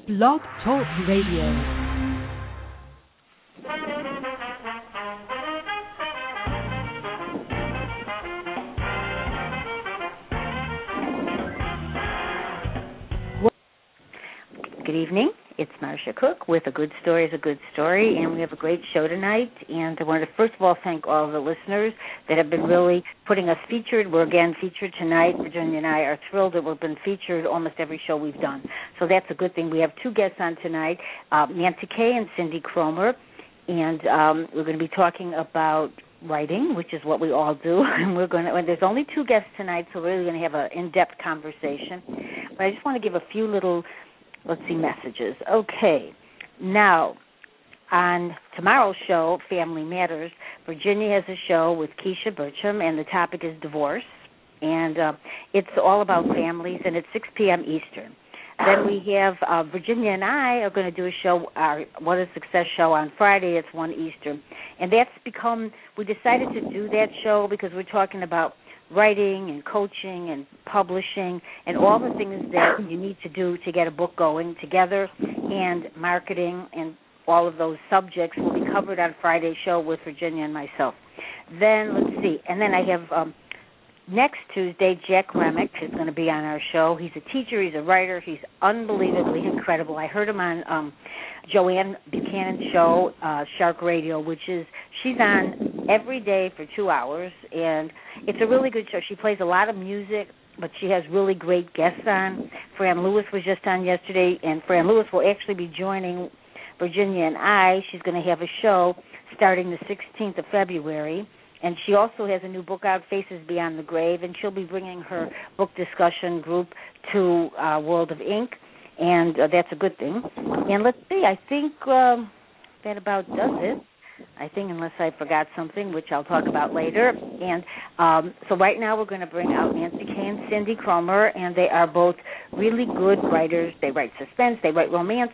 Blog Talk Radio. Good evening. It's Marcia Cook with A Good Story is a Good Story, and we have a great show tonight. And I want to first of all thank all of the listeners that have been really putting us featured. We're again featured tonight. Virginia and I are thrilled that we've been featured almost every show we've done. So that's a good thing. We have two guests on tonight, Nancy Kay and Cindy Cromer, and we're going to be talking about writing, which is what we all do. And there's only two guests tonight, so we're really going to have an in-depth conversation. But I just want to give a few little messages. Okay. Now, on tomorrow's show, Family Matters, Virginia has a show with Keisha Burcham, and the topic is divorce. And it's all about families, and it's 6 p.m. Eastern. Then we have Virginia and I are going to do a show, our What a Success show on Friday. It's 1 Eastern. And we decided to do that show because we're talking about writing and coaching and publishing and all the things that you need to do to get a book going together, and marketing and all of those subjects will be covered on Friday's show with Virginia and myself. Then, let's see, and then I have next Tuesday, Jack Remick is going to be on our show. He's a teacher, he's a writer, he's unbelievably incredible. I heard him on Joanne Buchanan's show, Shark Radio, she's on every day for 2 hours, and it's a really good show. She plays a lot of music, but she has really great guests on. Fran Lewis was just on yesterday, and Fran Lewis will actually be joining Virginia and I. She's going to have a show starting the 16th of February. And she also has a new book out, Faces Beyond the Grave, and she'll be bringing her book discussion group to World of Ink, and that's a good thing. And let's see, I think that about does it. I think, unless I forgot something, which I'll talk about later. And so right now we're going to bring out Nancy Kay and Cindy Cromer, and they are both really good writers. They write suspense, they write romance,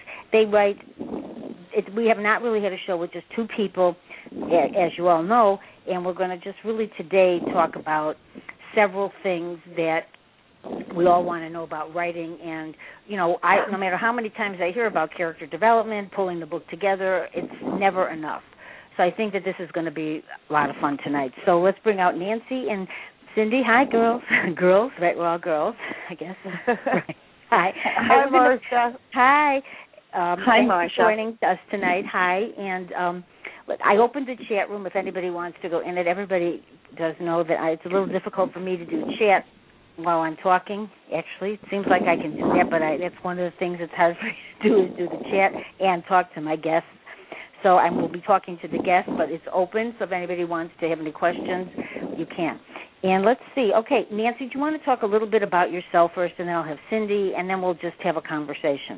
we have not really had a show with just two people, as you all know, and we're going to just really today talk about several things that we all want to know about writing. And, no matter how many times I hear about character development, pulling the book together, it's never enough. So I think that this is going to be a lot of fun tonight. So let's bring out Nancy and Cindy. Hi, girls. Girls, right? We're all girls, I guess. Right. Hi. Hi, Marcia. Hi. Hi, Marcia. Thanks for joining us tonight. Hi. And I opened the chat room if anybody wants to go in it. Everybody does know that it's a little difficult for me to do chat while I'm talking. Actually, it seems like I can do that, but that's one of the things that's hard for me to do, is do the chat and talk to my guests. So I will be talking to the guests, but it's open, so if anybody wants to have any questions, you can. And let's see. Okay, Nancy, do you want to talk a little bit about yourself first, and then I'll have Cindy, and then we'll just have a conversation.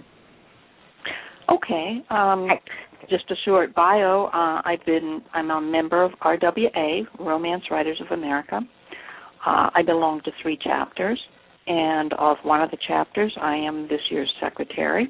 Okay. Just a short bio. I'm a member of RWA, Romance Writers of America. I belong to 3 chapters, and of one of the chapters, I am this year's secretary.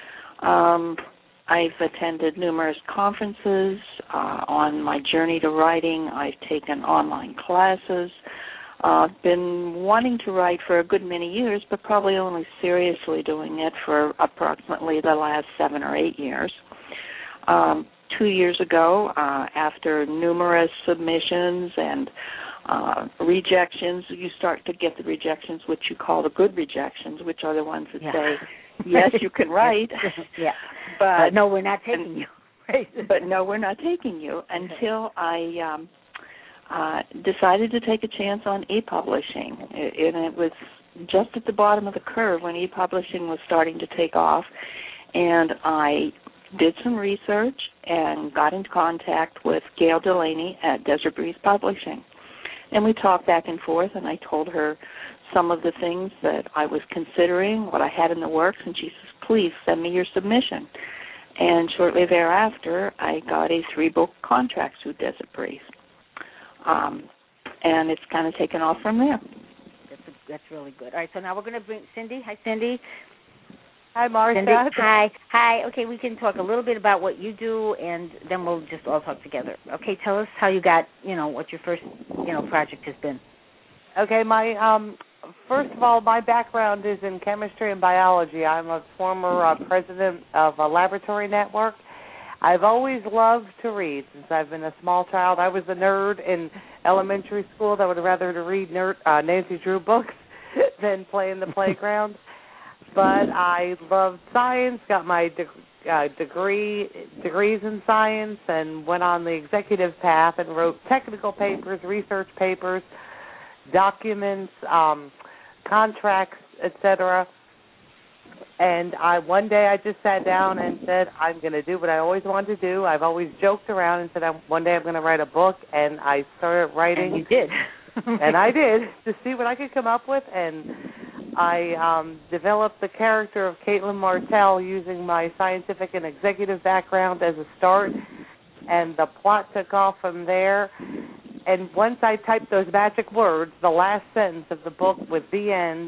I've attended numerous conferences on my journey to writing. I've taken online classes. I've been wanting to write for a good many years, but probably only seriously doing it for approximately the last 7 or 8 years. 2 years ago, after numerous submissions and rejections, you start to get the rejections, which you call the good rejections, which are the ones that say, yes, you can write. Yeah. But no, we're not taking you. Right. But no, we're not taking you, until I decided to take a chance on e-publishing. And it was just at the bottom of the curve when e-publishing was starting to take off. And I did some research and got in contact with Gail Delaney at Desert Breeze Publishing. And we talked back and forth, and I told her some of the things that I was considering, what I had in the works, and she says, please send me your submission. And shortly thereafter, I got a 3-book contract through Desert Breeze. And it's kind of taken off from there. That's really good. All right, so now we're going to bring Cindy. Hi, Cindy. Hi, Marcia. Cindy. Hi. Okay, we can talk a little bit about what you do, and then we'll just all talk together. Okay, tell us how you got, what your first, project has been. Okay, my first of all, my background is in chemistry and biology. I'm a former president of a laboratory network. I've always loved to read since I've been a small child. I was a nerd in elementary school that would rather to read Nancy Drew books than play in the playground. But I loved science, got my degrees in science, and went on the executive path and wrote technical papers, research papers, documents, contracts, etc. And one day I just sat down and said, I'm going to do what I always wanted to do. I've always joked around and said, one day I'm going to write a book, and I started writing. And you did. And I did, to see what I could come up with, and I developed the character of Caitlin Martell using my scientific and executive background as a start, and the plot took off from there. And once I typed those magic words, the last sentence of the book with the end,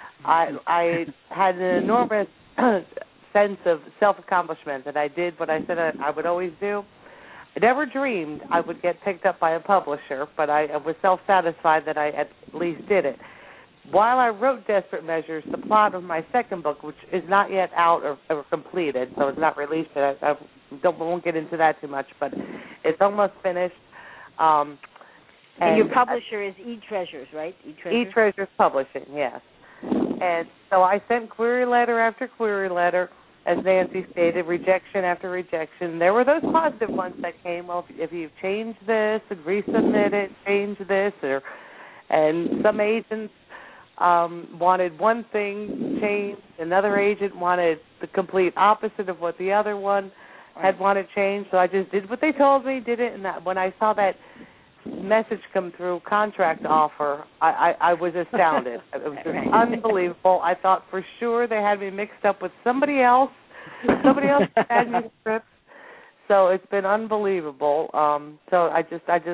I had an enormous sense of self-accomplishment that I did what I said I would always do. I never dreamed I would get picked up by a publisher, but I was self-satisfied that I at least did it. While I wrote Desperate Measures, the plot of my second book, which is not yet out or completed, so it's not released yet, I won't get into that too much, but it's almost finished. And your publisher is E-Treasures, right? E-Treasures Publishing, yes. And so I sent query letter after query letter, as Nancy stated, rejection after rejection. There were those positive ones that came, well, if you've changed this and resubmit it, change this, and some agents wanted one thing changed, another agent wanted the complete opposite of what the other one had wanted changed, so I just did what they told me, did it, and when I saw that message come through, contract offer, I was astounded. It was just unbelievable. I thought for sure they had me mixed up with somebody else had me script. So it's been unbelievable. So I'm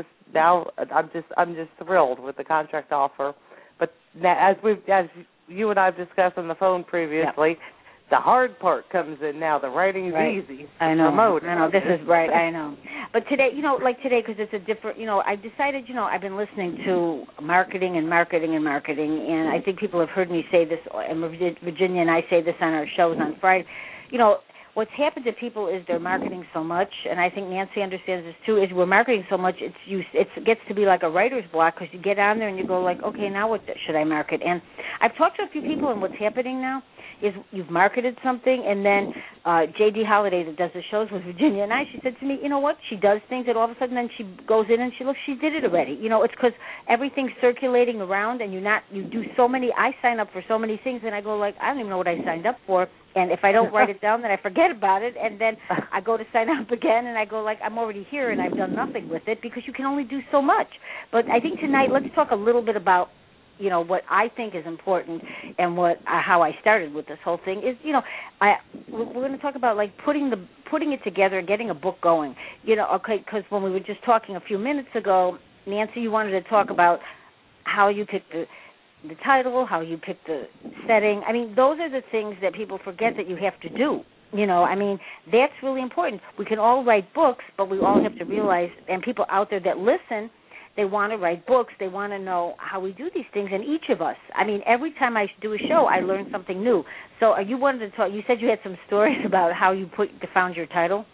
just thrilled with the contract offer. But as you and I have discussed on the phone previously, the hard part comes in now. The writing's easy. I know. This is right. I know. But today, because it's a different, I decided, I've been listening to marketing, and I think people have heard me say this, and Virginia and I say this on our shows on Friday. What's happened to people is they're marketing so much, and I think Nancy understands this too, is we're marketing so much, it gets to be like a writer's block, because you get on there and you go like, okay, now what should I market? And I've talked to a few people, and what's happening now is you've marketed something, and then J.D. Holliday, that does the shows with Virginia and I, she said to me, you know what, she does things, and all of a sudden then she goes in and she looks, she did it already. It's because everything's circulating around, and you do so many, I sign up for so many things, and I go like, I don't even know what I signed up for, and if I don't write it down, then I forget about it, and then I go to sign up again, and I go like, I'm already here, and I've done nothing with it, because you can only do so much. But I think tonight, let's talk a little bit about what I think is important, and how I started with this whole thing is, we're going to talk about like putting it together and getting a book going. Because when we were just talking a few minutes ago, Nancy, you wanted to talk about how you picked the title, how you picked the setting. I mean, those are the things that people forget that you have to do. That's really important. We can all write books, but we all have to realize, and people out there that listen, they want to write books. They want to know how we do these things, and each of us. I mean, every time I do a show, I learn something new. So you wanted to talk, you said you had some stories about how you found your title?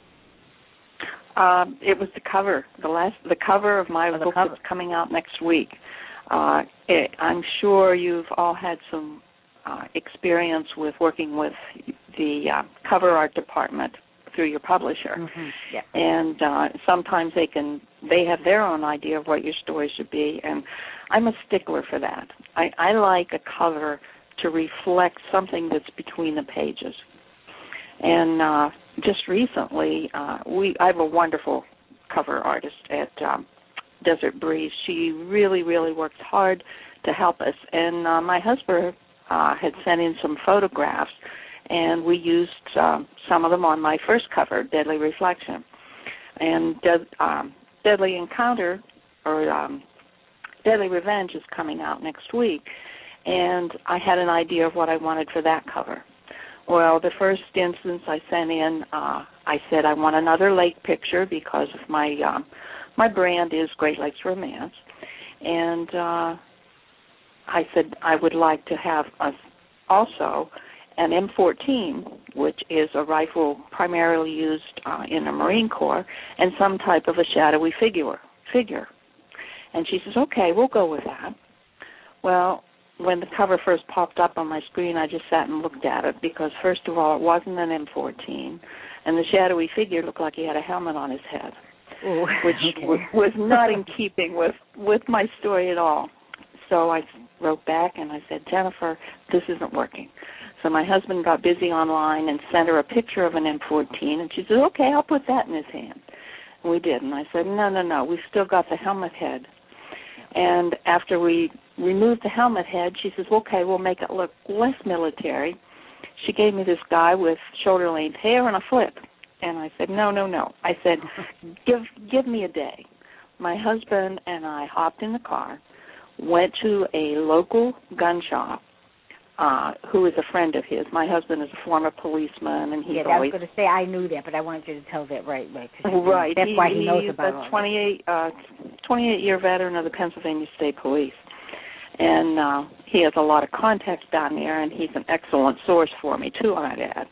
It was the cover, the cover of my book that's coming out next week. I'm sure you've all had some experience with working with the cover art department through your publisher. Mm-hmm. Yeah. And sometimes they have their own idea of what your story should be, and I'm a stickler for that. I like a cover to reflect something that's between the pages. And just recently, I have a wonderful cover artist at Desert Breeze. She really, really works hard to help us. And my husband had sent in some photographs, and we used some of them on my first cover, Deadly Reflection. And Deadly Encounter, or Deadly Revenge, is coming out next week, and I had an idea of what I wanted for that cover. Well, the first instance I sent in, I said I want another lake picture because of my brand is Great Lakes Romance, and I said I would like to have also an M14, which is a rifle primarily used in the Marine Corps, and some type of a shadowy figure. And she says, okay, we'll go with that. Well, when the cover first popped up on my screen, I just sat and looked at it because, first of all, it wasn't an M14, and the shadowy figure looked like he had a helmet on his head, Ooh, which was not in keeping with my story at all. So I wrote back and I said, Jennifer, this isn't working. So my husband got busy online and sent her a picture of an M14, and she said, okay, I'll put that in his hand. And we did, and I said, no, we've still got the helmet head. And after we removed the helmet head, she says, okay, we'll make it look less military. She gave me this guy with shoulder-length hair and a flip. And I said, no. I said, give me a day. My husband and I hopped in the car, went to a local gun shop, who is a friend of his. My husband is a former policeman, and he's I was going to say I knew that, but I wanted you to tell that right. Right. That's why he knows about it. He's a 28-year veteran of the Pennsylvania State Police, and he has a lot of contacts down there, and he's an excellent source for me, too, I might add.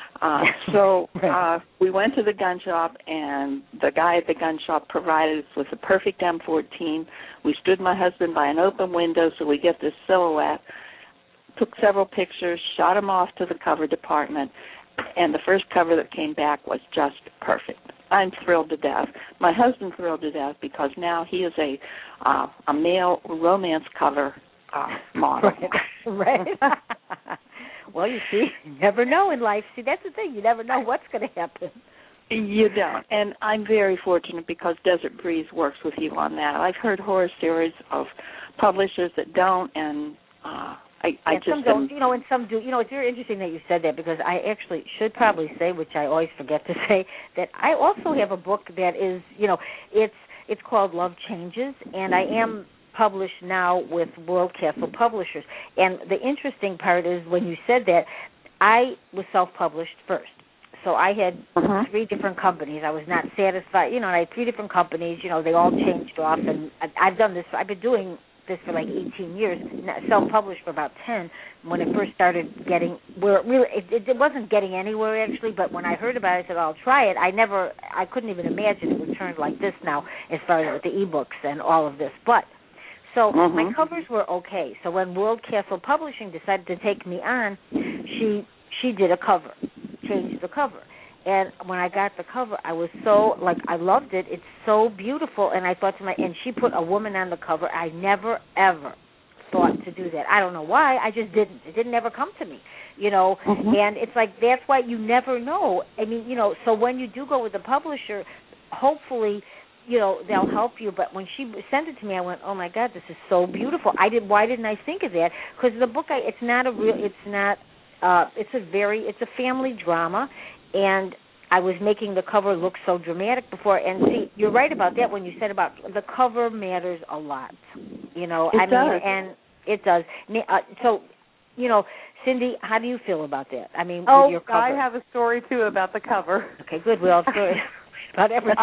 We went to the gun shop, and the guy at the gun shop provided us with the perfect M14. We stood my husband by an open window so we get this silhouette, took several pictures, shot them off to the cover department, and the first cover that came back was just perfect. I'm thrilled to death. My husband's thrilled to death because now he is a male romance cover model. Right. Well, you see, you never know in life. See, that's the thing. You never know what's going to happen. You don't. And I'm very fortunate because Desert Breeze works with you on that. I've heard horror stories of publishers that don't, and I just some don't, and some do. It's very interesting that you said that because I actually should probably say, which I always forget to say, that I also have a book that is, it's called Love Changes, and I am published now with World Castle Publishers. And the interesting part is when you said that, I was self-published first. So I had 3 different companies. I was not satisfied. I had 3 different companies. They all changed off, and I've done this. I've been doing this for like 18 years, self-published for about 10. When it first started getting, where it wasn't getting anywhere actually, but when I heard about it, I said, I'll try it. I couldn't even imagine it would turn like this now as far as the e-books and all of this. But, so my covers were okay. So when World Castle Publishing decided to take me on, she did a cover, changed the cover. And when I got the cover, I was so, I loved it. It's so beautiful. And I thought to and she put a woman on the cover. I never, ever thought to do that. I don't know why. I just didn't. It didn't ever come to me, And it's that's why you never know. I mean, so when you do go with the publisher, hopefully, they'll help you. But when she sent it to me, I went, oh, my God, this is so beautiful. Why didn't I think of that? Because the book, it's a family drama. And I was making the cover look so dramatic before. And see, you're right about that when you said about the cover matters a lot. It does. And it does. So, Cindy, how do you feel about that? I mean, with your cover. I have a story too about the cover. Okay, good. We all stories about everything.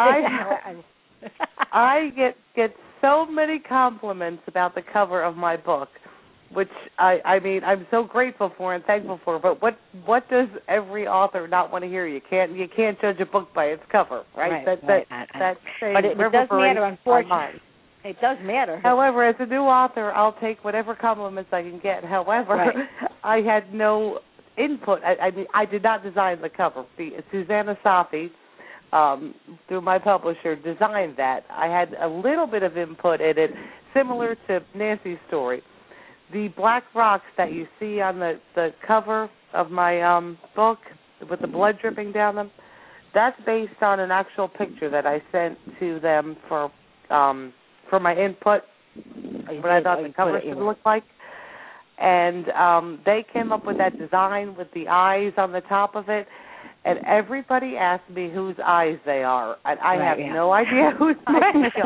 I get so many compliments about the cover of my book, which I'm so grateful for and thankful for. But what does every author not want to hear? You can't judge a book by its cover, right? But it does matter, unfortunately. It does matter. However, as a new author, I'll take whatever compliments I can get. However, I had no input. I did not design the cover. Susanna Safi, through my publisher, designed that. I had a little bit of input in it, similar to Nancy's story. The black rocks that you see on the cover of my book with the blood dripping down them, that's based on an actual picture that I sent to them for my input, what I thought the cover should look like. And they came up with that design with the eyes on the top of it. And everybody asked me whose eyes they are. And I have no idea whose eyes they are.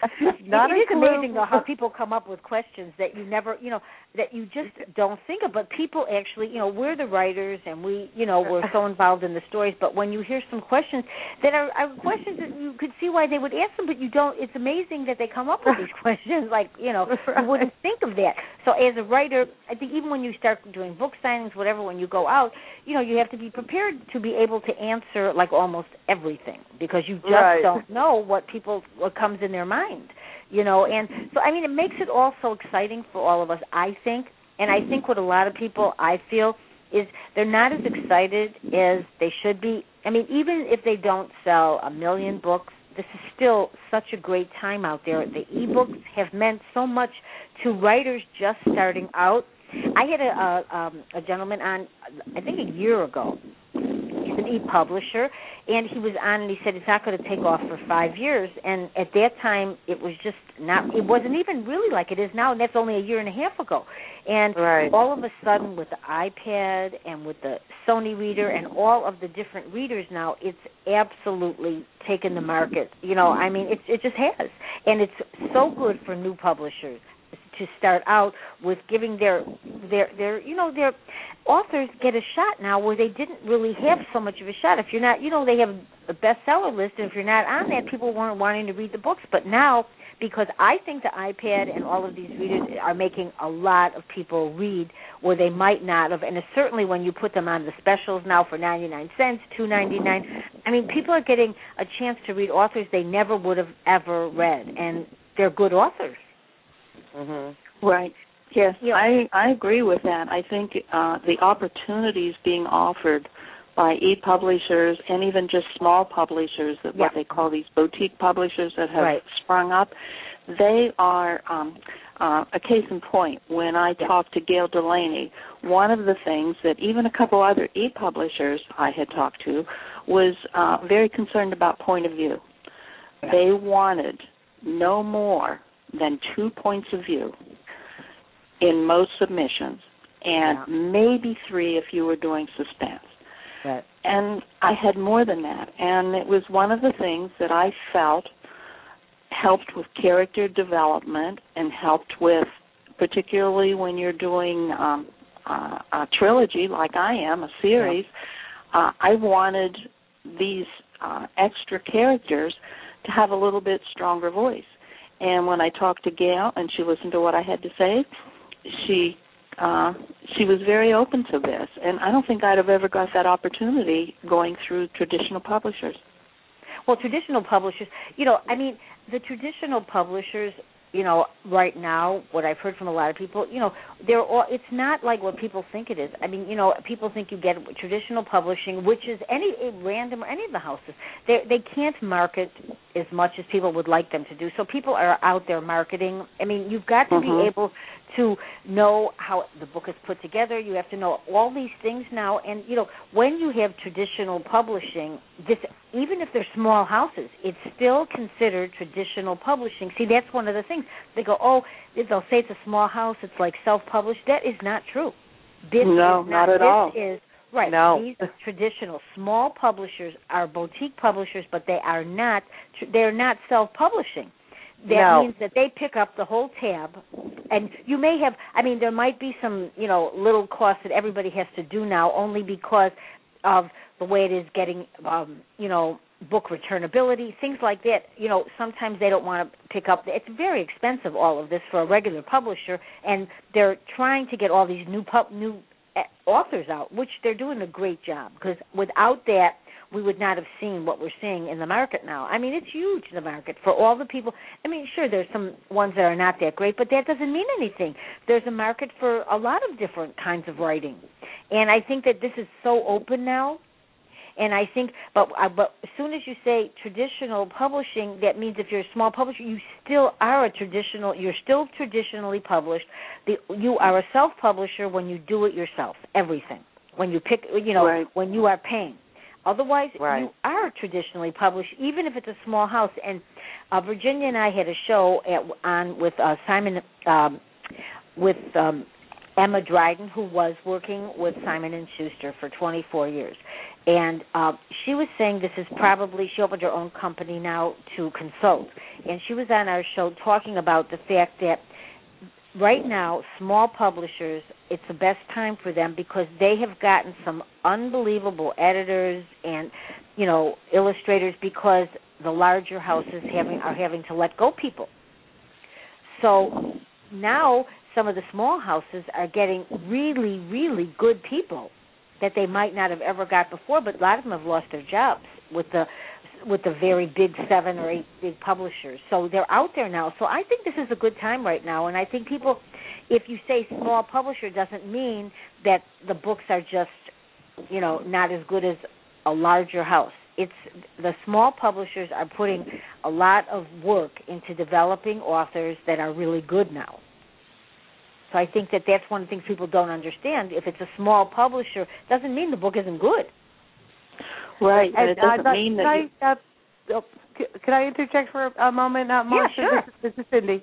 Not it is clue. amazing though how people come up with questions that you never, that you just don't think of. But people actually, we're the writers and we, we're so involved in the stories. But when you hear some questions that are questions that you could see why they would ask them, but you don't. It's amazing that they come up with these questions. Like, you wouldn't think of that. So as a writer, I think even when you start doing book signings, whatever, when you go out, you have to be prepared to be able to answer like almost everything because you just don't know what comes in their mind, And so, I mean, it makes it all so exciting for all of us, I think. And I think what a lot of people, I feel, is they're not as excited as they should be. I mean, even if they don't sell 1 million books, this is still such a great time out there. The e-books have meant so much to writers just starting out. I had a gentleman on, I think a year ago. He's an e-publisher, and he was on, and he said it's not going to take off for 5 years. And at that time, it was just not. It wasn't even really like it is now, and that's only a year and a half ago. And all of a sudden, with the iPad and with the Sony Reader and all of the different readers now, it's absolutely taken the market. I mean, it just has, and it's so good for new publishers to start out with giving their authors get a shot now where they didn't really have so much of a shot. If you're not, they have a bestseller list, and if you're not on that, people weren't wanting to read the books. But now, because I think the iPad and all of these readers are making a lot of people read where they might not have, and certainly when you put them on the specials now for 99 cents, $2.99, I mean, people are getting a chance to read authors they never would have ever read, and they're good authors. Mm-hmm. Right. Yes, I agree with that. I think the opportunities being offered by e-publishers and even just small publishers, what they call these boutique publishers that have sprung up, they are a case in point. When I talked to Gail Delaney, one of the things that even a couple other e-publishers I had talked to was very concerned about point of view. They wanted no more than 2 points of view in most submissions, and maybe 3 if you were doing suspense. Right. And I had more than that, and it was one of the things that I felt helped with character development and helped with, particularly when you're doing a trilogy like I am, a series, I wanted these extra characters to have a little bit stronger voice. And when I talked to Gail and she listened to what I had to say, she was very open to this. And I don't think I'd have ever got that opportunity going through traditional publishers. Well, traditional publishers, I mean, the traditional publishers, right now, what I've heard from a lot of people, they're all, it's not like what people think it is. I mean, people think you get traditional publishing, which is any of the houses. They can't market as much as people would like them to do. So people are out there marketing. I mean, you've got to be able to know how the book is put together. You have to know all these things now. And, when you have traditional publishing, even if they're small houses, it's still considered traditional publishing. See, that's one of the things. They go, they'll say it's a small house, it's like self-published. That is not true. Not at all. Right. No. These traditional small publishers are boutique publishers, but they're not self-publishing. That means that they pick up the whole tab, and you may have, there might be some, little costs that everybody has to do now only because of the way it is getting, book returnability, things like that. Sometimes they don't want to pick up. It's very expensive, all of this, for a regular publisher, and they're trying to get all these new authors out, which they're doing a great job, because without that, we would not have seen what we're seeing in the market now. I mean, it's huge, the market, for all the people. I mean, sure, there's some ones that are not that great, but that doesn't mean anything. There's a market for a lot of different kinds of writing. And I think that this is so open now. And I think, but as soon as you say traditional publishing, that means if you're a small publisher, you still are you're still traditionally published. You are a self-publisher when you do it yourself, everything. When you pick, when you are paying. Otherwise, you are traditionally published, even if it's a small house. And Virginia and I had a show with Simon, with Emma Dryden, who was working with Simon & Schuster for 24 years. And she was saying this is probably, she opened her own company now to consult. And she was on our show talking about the fact that right now, small publishers, it's the best time for them because they have gotten some unbelievable editors and, illustrators because the larger houses are having to let go people. So now some of the small houses are getting really, really good people that they might not have ever got before, but a lot of them have lost their jobs with the very big 7 or 8 big publishers. So they're out there now. So I think this is a good time right now. And I think people, if you say small publisher, doesn't mean that the books are just, not as good as a larger house. It's the small publishers are putting a lot of work into developing authors that are really good now. So I think that that's one of the things people don't understand. If it's a small publisher, doesn't mean the book isn't good. Right, and it doesn't mean that... Can I interject for a moment, Marcia? Yeah, sure. This is Cindy.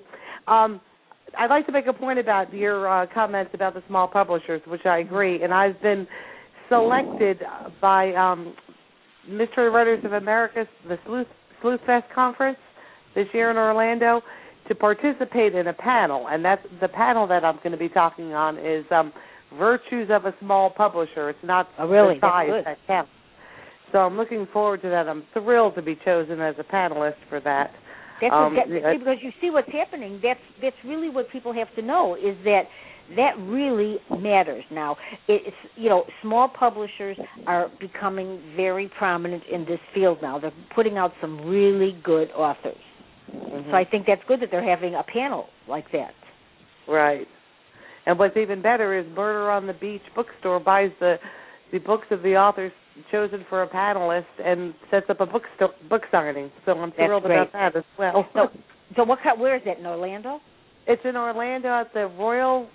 I'd like to make a point about your comments about the small publishers, which I agree. And I've been selected by Mystery Writers of America, the Sleuth Fest conference this year in Orlando, to participate in a panel. And that's the panel that I'm going to be talking on is Virtues of a Small Publisher. It's not the size that counts. So I'm looking forward to that. I'm thrilled to be chosen as a panelist for that. Because you see what's happening. That's really what people have to know is that really matters now. It's small publishers are becoming very prominent in this field now. They're putting out some really good authors. Mm-hmm. So I think that's good that they're having a panel like that. Right. And what's even better is Murder on the Beach Bookstore buys the books of the authors chosen for a panelist and sets up a book signing. So I'm thrilled about that as well. So where is it, in Orlando? It's in Orlando at the Royal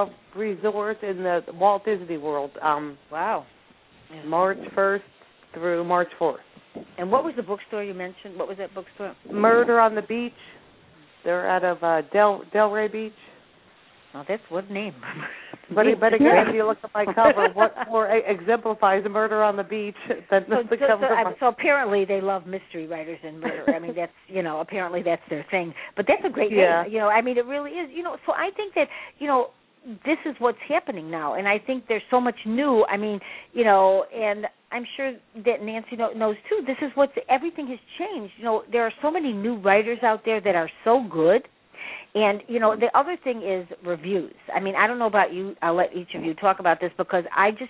Resort in the Walt Disney World. Wow. March 1st through March 4th. And what was the bookstore you mentioned? What was that bookstore? Murder on the Beach. They're out of Delray Beach. Oh, that's what name. But again, if you look at my cover, what more exemplifies Murder on the Beach than the cover? So apparently they love mystery writers and murder. I mean, that's, apparently that's their thing. But that's a great name. I mean, it really is. So I think that, this is what's happening now. And I think there's so much new. I mean, and I'm sure that Nancy knows, too. This is everything has changed. There are so many new writers out there that are so good. And, the other thing is reviews. I mean, I don't know about you. I'll let each of you talk about this because I just,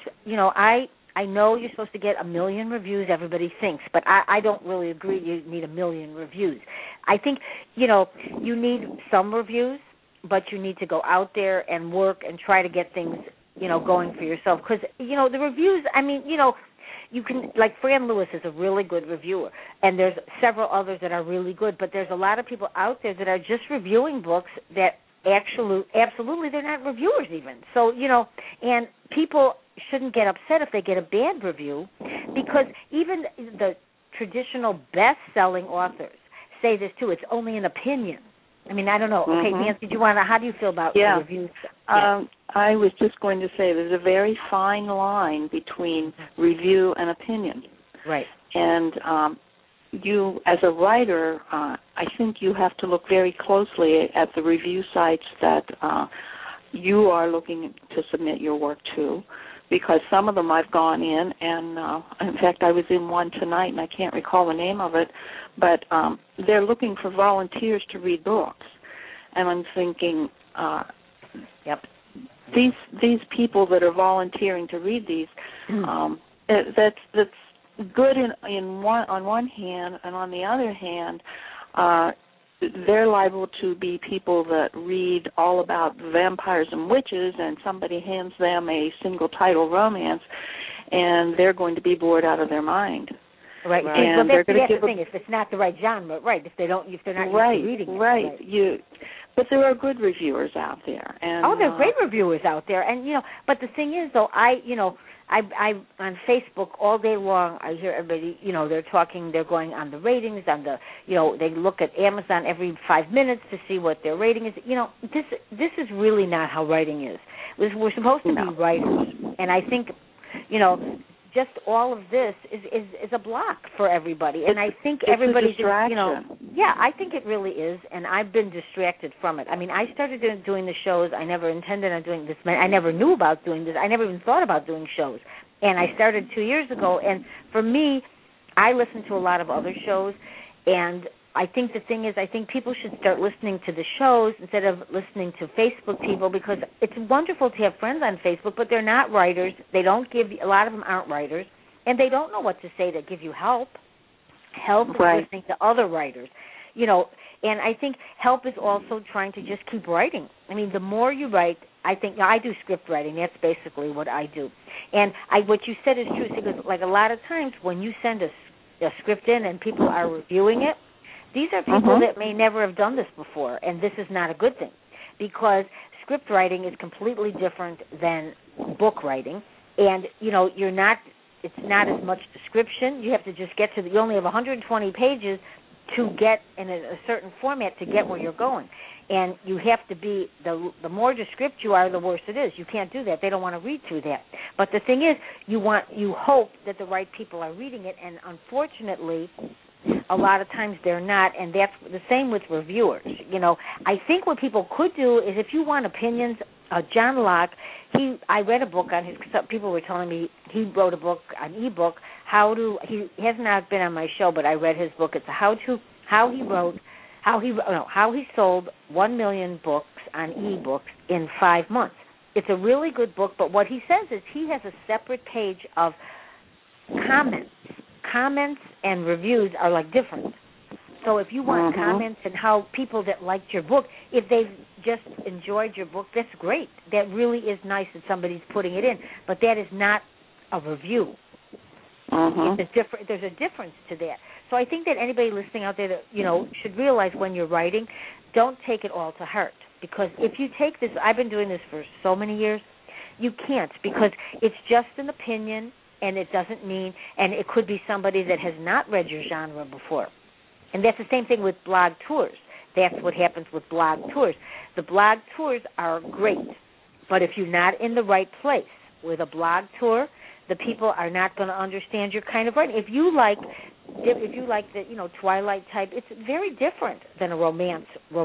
I know you're supposed to get 1 million reviews, everybody thinks, but I don't really agree you need 1 million reviews. I think, you need some reviews, but you need to go out there and work and try to get things, going for yourself. Because, the reviews, I mean, you can, like Fran Lewis is a really good reviewer, and there's several others that are really good, but there's a lot of people out there that are just reviewing books that absolutely they're not reviewers even. So, and people shouldn't get upset if they get a bad review because even the traditional best-selling authors say this too, it's only an opinion. I mean, I don't know. Okay, Nancy, how do you feel about reviews? I was just going to say there's a very fine line between review and opinion. Right. And you, as a writer, I think you have to look very closely at the review sites that you are looking to submit your work to, because some of them I've gone in, and in fact I was in one tonight, and I can't recall the name of it, but they're looking for volunteers to read books. And I'm thinking, these people that are volunteering to read these, that's good on one hand, and on the other hand, they're liable to be people that read all about vampires and witches, and somebody hands them a single title romance, and they're going to be bored out of their mind. Right. And that's the thing. If it's not the right genre, right? If they're not used to reading it, right. But there are good reviewers out there. And, there are great reviewers out there, and But the thing is, though, I on Facebook all day long. I hear everybody, they're talking. They're going on the ratings, on the, they look at Amazon every 5 minutes to see what their rating is. This is really not how writing is. We're supposed to be writers, and I think, just all of this is a block for everybody. And I think it's everybody's, a distraction. yeah, I think it really is, and I've been distracted from it. I mean, I started doing the shows. I never intended on doing this. I never knew about doing this. I never even thought about doing shows. And I started 2 years ago, and for me, I listen to a lot of other shows, and I think the thing is, I think people should start listening to the shows instead of listening to Facebook people, because it's wonderful to have friends on Facebook, but they're not writers. They don't give, a lot of them aren't writers, and they don't know what to say to give you help. Help is listening to other writers, and I think help is also trying to just keep writing. I mean, the more you write, I think, I do script writing. That's basically what I do. And what you said is true, because like a lot of times when you send a script in and people are reviewing it, these are people that may never have done this before, and this is not a good thing, because script writing is completely different than book writing, and it's not as much description. You have to just get you only have 120 pages to get in a certain format to get where you're going, and you have to be, the more descriptive you are, the worse it is. You can't do that. They don't want to read through that. But the thing is, you hope that the right people are reading it, and unfortunately, a lot of times they're not, and that's the same with reviewers. I think what people could do is, if you want opinions, John Locke, I read a book on his, people were telling me he wrote a book, an e-book, he has not been on my show, but I read his book. It's how he sold 1 million books on e-books in 5 months. It's a really good book, but what he says is he has a separate page of comments. Comments and reviews are like different. So if you want comments and how people that liked your book, if they've just enjoyed your book, that's great. That really is nice that somebody's putting it in. But that is not a review. There's a difference to that. So I think that anybody listening out there that, should realize when you're writing, don't take it all to heart. Because if you take this, I've been doing this for so many years, you can't, because it's just an opinion. And it doesn't mean, and it could be somebody that has not read your genre before. And that's the same thing with blog tours. That's what happens with blog tours. The blog tours are great, but if you're not in the right place with a blog tour, the people are not going to understand your kind of writing. If you like the Twilight type, it's very different than a romance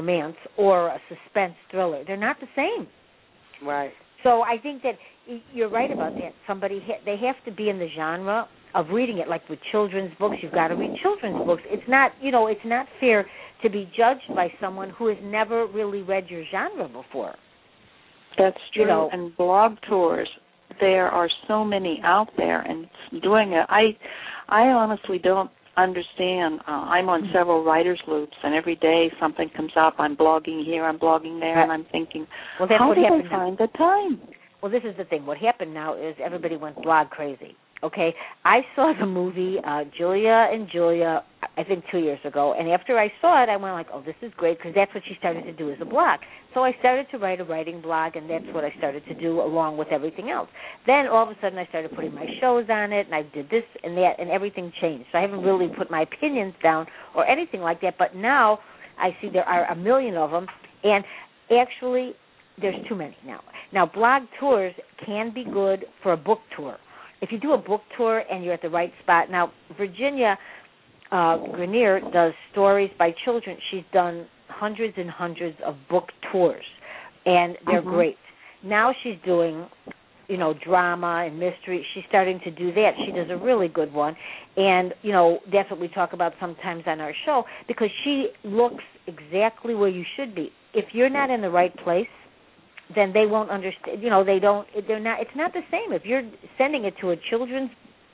or a suspense thriller. They're not the same. Right. So I think that you're right about that. They have to be in the genre of reading it. Like with children's books, you've got to read children's books. It's not fair to be judged by someone who has never really read your genre before. That's true. And blog tours, there are so many out there, and doing it, I honestly don't understand. I'm on several writers' loops, and every day something comes up. I'm blogging here, I'm blogging there, and I'm thinking, how do I find the time? Well, this is the thing. What happened now is everybody went blog crazy. Okay, I saw the movie Julia and Julia, I think 2 years ago, and after I saw it, I went like, oh, this is great, because that's what she started to do as a blog. So I started to write a writing blog, and that's what I started to do along with everything else. Then all of a sudden I started putting my shows on it, and I did this and that, and everything changed. So I haven't really put my opinions down or anything like that, but now I see there are a million of them, and actually there's too many now. Now, blog tours can be good for a book tour. If you do a book tour and you're at the right spot. Now, Virginia Grenier does stories by children. She's done hundreds and hundreds of book tours, and they're great. Now she's doing, drama and mystery. She's starting to do that. She does a really good one, and, that's what we talk about sometimes on our show, because she looks exactly where you should be. If you're not in the right place, then they won't understand. It's not the same. If you're sending it to a children's,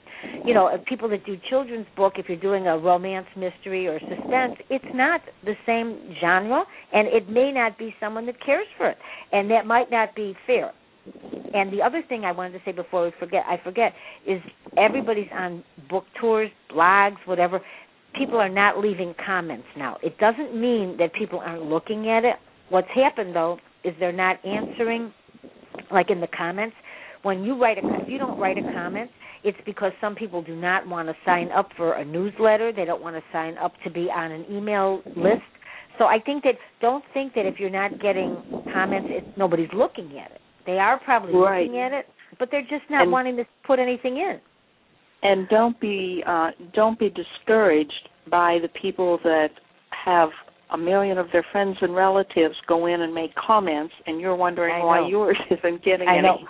people that do children's book, if you're doing a romance, mystery, or suspense, it's not the same genre, and it may not be someone that cares for it, and that might not be fair. And the other thing I wanted to say before I forget, is everybody's on book tours, blogs, whatever. People are not leaving comments now. It doesn't mean that people aren't looking at it. What's happened, though, is they're not answering, like in the comments. When you if you don't write a comment, it's because some people do not want to sign up for a newsletter. They don't want to sign up to be on an email list. So I think don't think that if you're not getting comments, nobody's looking at it. They are probably looking at it, but they're just not wanting to put anything in. And don't be discouraged by the people that have a million of their friends and relatives go in and make comments, and you're wondering why yours isn't getting any. Know.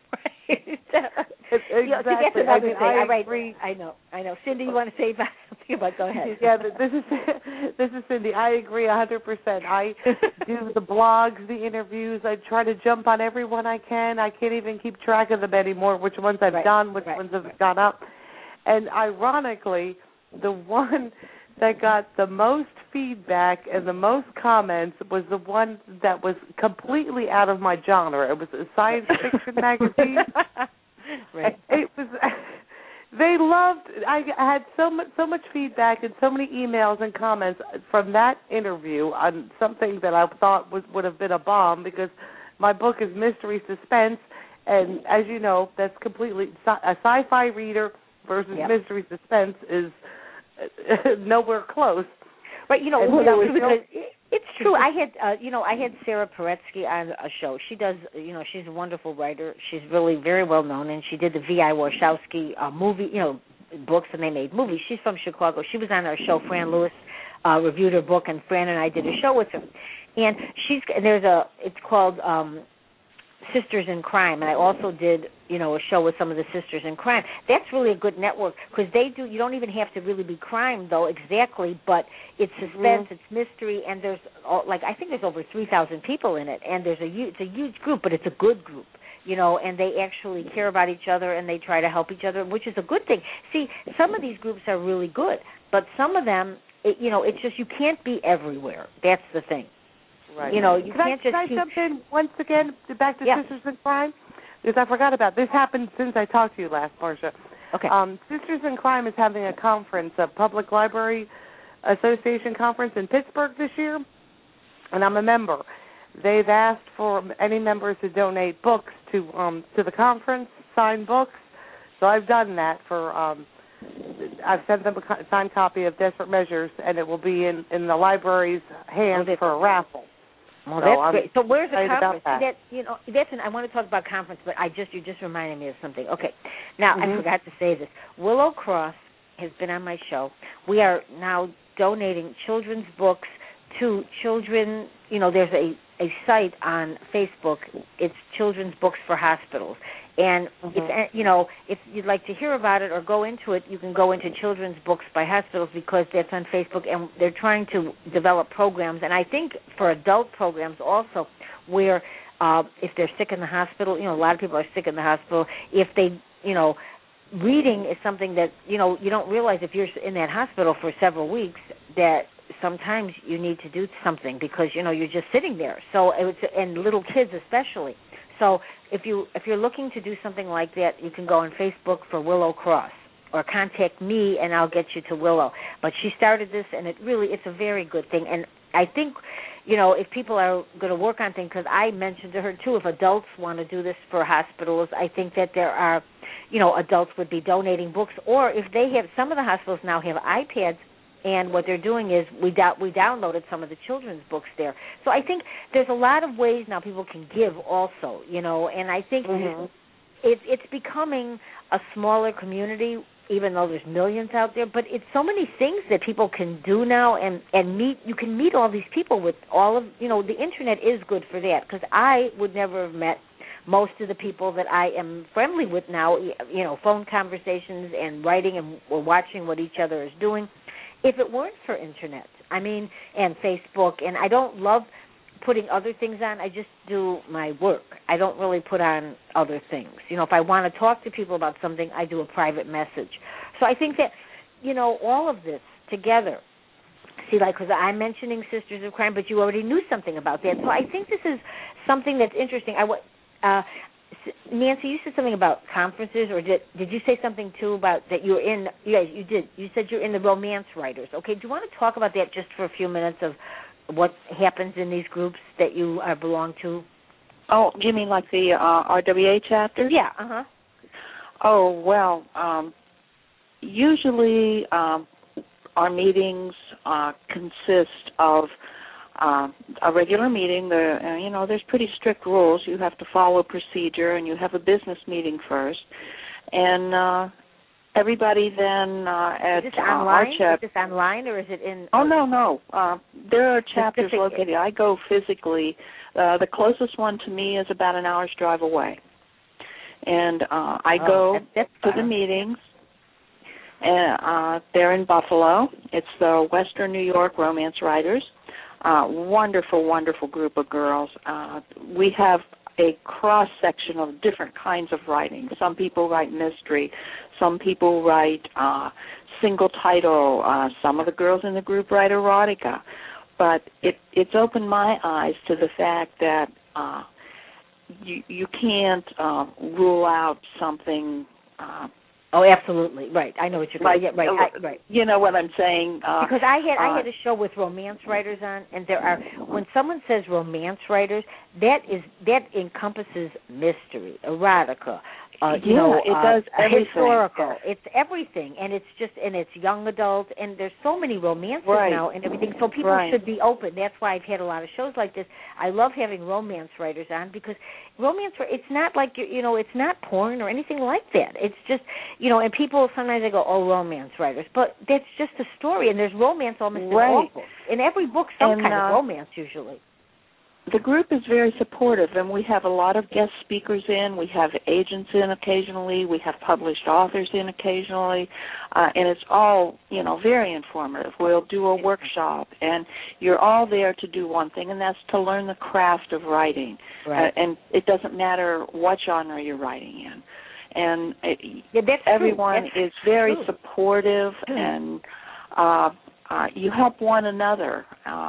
Exactly. That's another thing. I agree. I know. Cindy, you want to say something about? Go ahead. Yeah, this is Cindy. I agree 100%. I do the blogs, the interviews. I try to jump on every one I can. I can't even keep track of them anymore, which ones I've done, which ones have gone up. And ironically, the one that got the most feedback and the most comments was the one that was completely out of my genre. It was a science fiction magazine. Right. It was. They loved. I had so much feedback and so many emails and comments from that interview on something that I thought would have been a bomb, because my book is mystery suspense, and as you know, that's completely a sci-fi reader versus mystery suspense is nowhere close. Right, it's true. I had Sarah Paretsky on a show. She does, she's a wonderful writer. She's really very well known, and she did the V.I. Warshawski movie, books, and they made movies. She's from Chicago. She was on our show. Fran Lewis reviewed her book, and Fran and I did a show with her. And it's called Sisters in Crime, and I also did, a show with some of the Sisters in Crime. That's really a good network, because you don't even have to really be crime, though, exactly, but it's suspense, it's mystery, and there's, I think there's over 3,000 people in it, and it's a huge group, but it's a good group, and they actually care about each other, and they try to help each other, which is a good thing. See, some of these groups are really good, but some of them, it's just you can't be everywhere. That's the thing. Right. You can't just. Can I jump in once again back to Sisters in Crime? Because I forgot about this. Happened since I talked to you last, Marcia. Okay. Sisters in Crime is having a conference, a Public Library Association conference in Pittsburgh this year, and I'm a member. They've asked for any members to donate books to the conference, signed books. So I've done that I've sent them a signed copy of Desperate Measures, and it will be in the library's hands for a raffle. Well, that's great. So where's the conference? That. I want to talk about conference, but you just reminded me of something. Okay. Now, I forgot to say this. Willow Cross has been on my show. We are now donating children's books to children. There's a site on Facebook. It's Children's Books for Hospitals. And if you'd like to hear about it or go into it, you can go into Children's Books by Hospitals, because that's on Facebook, and they're trying to develop programs, and I think for adult programs also, where if they're sick in the hospital, a lot of people are sick in the hospital, if they, reading is something that, you don't realize if you're in that hospital for several weeks that sometimes you need to do something, because, you're just sitting there. So and little kids especially. So if you're looking to do something like that, you can go on Facebook for Willow Cross, or contact me and I'll get you to Willow. But she started this, and it's a very good thing. And I think, if people are going to work on things, because I mentioned to her too, if adults want to do this for hospitals, I think that there are, adults would be donating books, or if they have, some of the hospitals now have iPads. And what they're doing is we downloaded some of the children's books there. So I think there's a lot of ways now people can give also, and I think it's becoming a smaller community, even though there's millions out there. But it's so many things that people can do now and meet. You can meet all these people with all of, the Internet is good for that, because I would never have met most of the people that I am friendly with now, phone conversations and writing and watching what each other is doing, if it weren't for Internet, and Facebook. And I don't love putting other things on. I just do my work. I don't really put on other things. If I want to talk to people about something, I do a private message. So I think that, all of this together, because I'm mentioning Sisters of Crime, but you already knew something about that. So I think this is something that's interesting. Nancy, you said something about conferences, or did you say something too about that you're in? Yes, you did. You said you're in the romance writers. Okay, do you want to talk about that just for a few minutes of what happens in these groups that you belong to? Oh, you mean like the RWA chapters? Yeah. Uh-huh. Oh, well, usually our meetings consist of a regular meeting. There's pretty strict rules. You have to follow a procedure, and you have a business meeting first. And Everybody then at is this online? our Is this online or is it in? Oh, no. There are chapters specific located. I go physically. The closest one to me is about an hour's drive away. And I go that's to the meetings. They're in Buffalo. It's the Western New York Romance Writers. Wonderful, wonderful group of girls. We have a cross-section of different kinds of writing. Some people write mystery. Some people write single title. Some of the girls in the group write erotica. But it's opened my eyes to the fact that you can't rule out something. Oh, absolutely. Right. I know what you're saying. Like, right. You know what I'm saying? Because I had a show with romance writers on, and there are, when someone says romance writers, that encompasses mystery, erotica, it does everything. Historical. It's everything, and it's young adult, and there's so many romances now and everything. So people should be open. That's why I've had a lot of shows like this. I love having romance writers on because it's not like it's not porn or anything like that. It's just and people sometimes they go, oh, romance writers, but that's just a story, and there's romance almost in all books. In every book, some kind of romance usually. The group is very supportive, and we have a lot of guest speakers in. We have agents in occasionally. We have published authors in occasionally, and it's all, very informative. We'll do a workshop, and you're all there to do one thing, and that's to learn the craft of writing. Right. And it doesn't matter what genre you're writing in. And everyone is very supportive, and you help one another.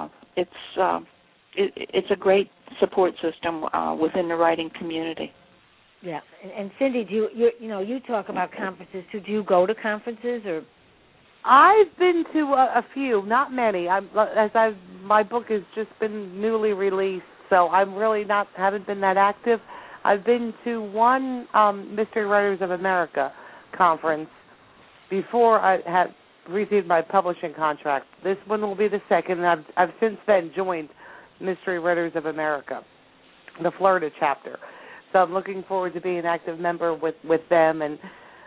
It's a great support system within the writing community. Yeah, and Cindy, do you talk about conferences too? Do you go to conferences or? I've been to a few, not many. My book has just been newly released, so I'm really haven't been that active. I've been to one Mystery Writers of America conference before I had received my publishing contract. This one will be the second, and I've since then joined Mystery Writers of America, the Florida chapter. So I'm looking forward to being an active member with them and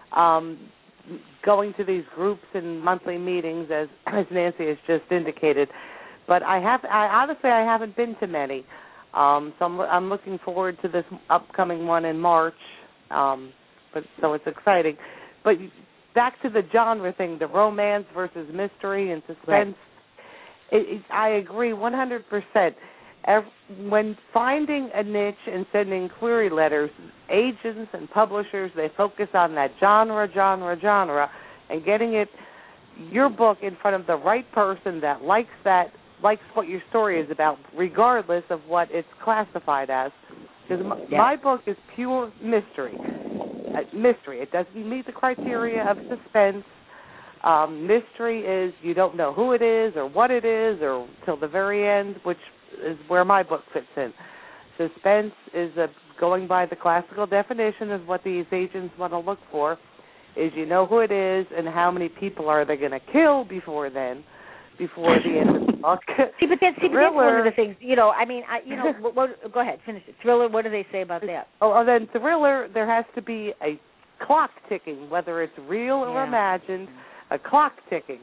going to these groups and monthly meetings, as Nancy has just indicated. But I honestly haven't been to many. So I'm looking forward to this upcoming one in March. So it's exciting. But back to the genre thing, the romance versus mystery and suspense. Right. I agree 100%. When finding a niche and sending query letters, agents and publishers, they focus on that genre, and getting your book in front of the right person that likes what your story is about, regardless of what it's classified as. Because my book is pure mystery. It doesn't meet the criteria of suspense. Mystery is you don't know who it is or what it is or till the very end, which is where my book fits in. Suspense is going by the classical definition of what these agents want to look for, is you know who it is and how many people are they going to kill before the end of the book. That's one of the things, go ahead, finish it. Thriller, what do they say about that? Then thriller, there has to be a clock ticking, whether it's real or imagined, a clock ticking.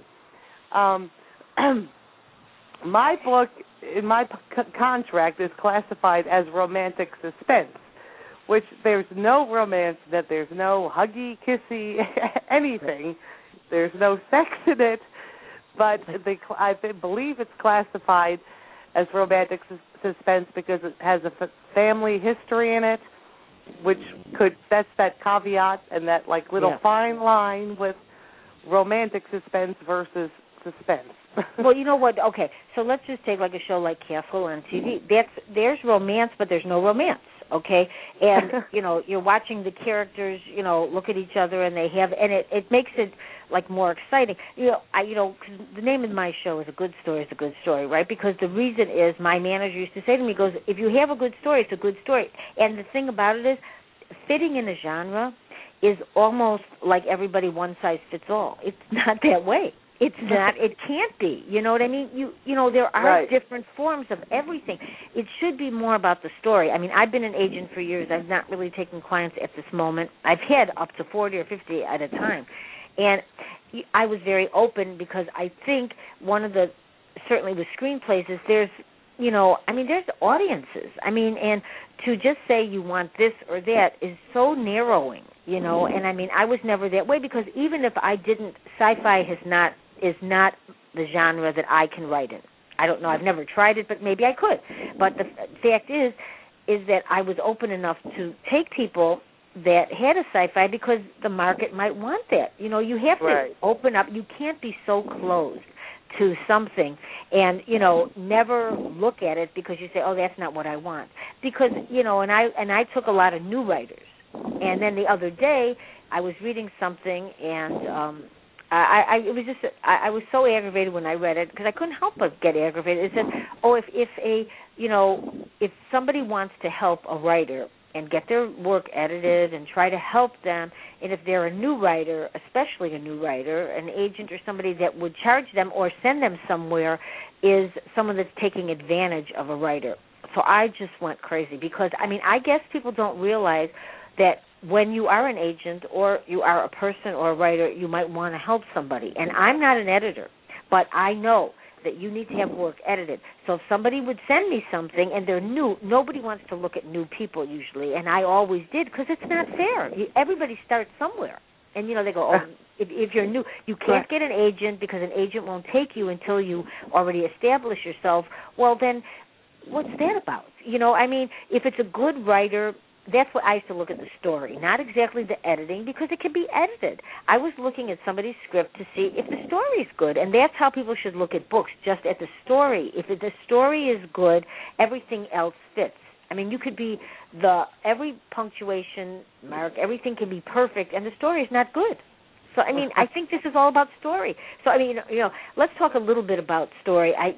My book, in my contract, is classified as romantic suspense, which there's no romance, that there's no huggy, kissy, anything. There's no sex in it, but I believe it's classified as romantic suspense because it has a family history in it, which that's that caveat and that little fine line with romantic suspense versus suspense. Well, you know what? Okay, so let's just take a show like Castle on TV. There's romance, but there's no romance. Okay, and you're watching the characters, look at each other, and it makes it more exciting. Cause the name of my show is A Good Story is a Good Story, right? Because the reason is my manager used to say to me, goes, if you have a good story, it's a good story. And the thing about it is, fitting in a genre is almost like everybody one size fits all. It's not that way. It's not. It can't be. You know what I mean? There are different forms of everything. It should be more about the story. I mean, I've been an agent for years. I've not really taken clients at this moment. I've had up to 40 or 50 at a time. And I was very open because I think one of the, certainly with screenplays, is there's, there's audiences. And to just say you want this or that is so narrowing, and I was never that way, because even if I didn't, sci-fi is not the genre that I can write in. I don't know, I've never tried it, but maybe I could. But the fact is that I was open enough to take people that had a sci-fi because the market might want that. You have to open up. You can't be so closed to something and, never look at it because you say, oh, that's not what I want. Because, and I took a lot of new writers. And then the other day I was reading something and I was so aggravated when I read it because I couldn't help but get aggravated. It said, oh, if somebody wants to help a writer and get their work edited and try to help them, and if they're a new writer, especially a new writer, an agent or somebody that would charge them or send them somewhere is someone that's taking advantage of a writer. So I just went crazy because, I guess people don't realize that when you are an agent or you are a person or a writer, you might want to help somebody. And I'm not an editor, but I know that you need to have work edited. So if somebody would send me something and they're new, nobody wants to look at new people usually, and I always did because it's not fair. Everybody starts somewhere. And, they go, oh, if you're new, you can't get an agent because an agent won't take you until you already establish yourself. Well, then what's that about? If it's a good writer, that's what I used to look at the story, not exactly the editing, because it can be edited. I was looking at somebody's script to see if the story is good, and that's how people should look at books, just at the story. If the story is good, everything else fits. You could be every punctuation mark, everything can be perfect, and the story is not good. So, I think this is all about story. So, let's talk a little bit about story. I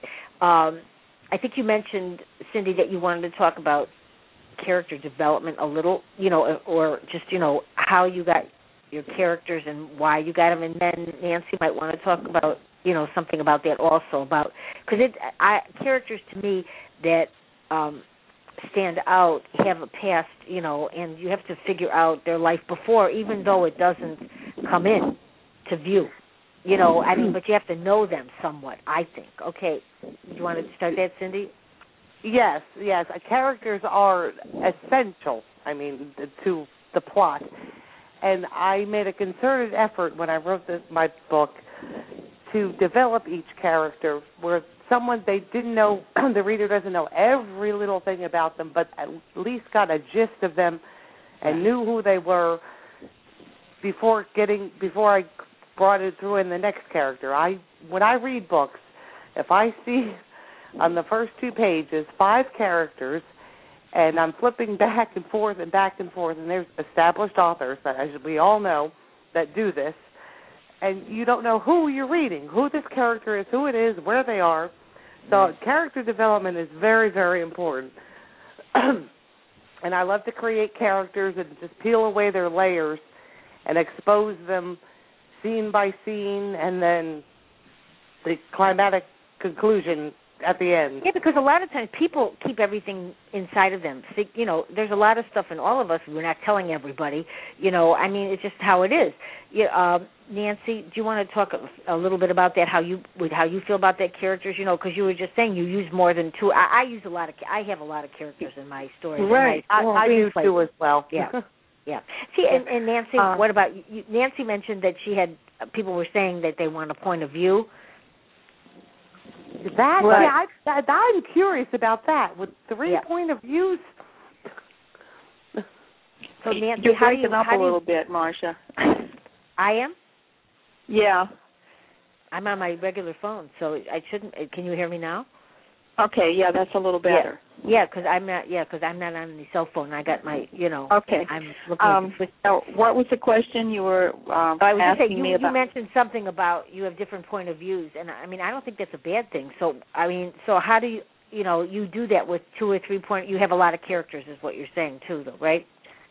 think you mentioned, Cindy, that you wanted to talk about character development a little, or just, how you got your characters and why you got them, and then Nancy might want to talk about, something about that also, because characters to me that stand out have a past, and you have to figure out their life before, even though it doesn't come in to view, but you have to know them somewhat, I think. Okay, you want to start that, Cindy? Yes. Characters are essential, to the plot. And I made a concerted effort when I wrote my book to develop each character where someone they didn't know, the reader doesn't know every little thing about them, but at least got a gist of them and knew who they were before I brought it through in the next character. When I read books, if I see on the first 2 pages 5 characters, and I'm flipping back and forth, and there's established authors that, as we all know, that do this, and you don't know who you're reading, who this character is, who it is, where they are. So character development is very, very important. And I love to create characters and just peel away their layers and expose them scene by scene, and then the climatic conclusion at the end. Yeah, because a lot of times people keep everything inside of them. So, there's a lot of stuff in all of us we're not telling everybody. It's just how it is. Nancy, do you want to talk a little bit about that? How you feel about that characters? Because you were just saying you use more than 2. I have a lot of characters in my stories. Right, I do too as well. Yeah. Yeah. See, and Nancy, what about you? Nancy mentioned that she had people were saying that they want a point of view. I'm curious about that. With 3 point of views. So Nancy, you're breaking up a little bit, Marcia. I am? Yeah. I'm on my regular phone, so I shouldn't. Can you hear me now? Okay, yeah, that's a little better. Yeah, because I'm not on any cell phone. I got my, Okay. I'm looking at what was the question you were asking me about? You mentioned something about you have different point of views, and I don't think that's a bad thing. So so how do you, you do that with 2 or 3 point? You have a lot of characters, is what you're saying too, though, right?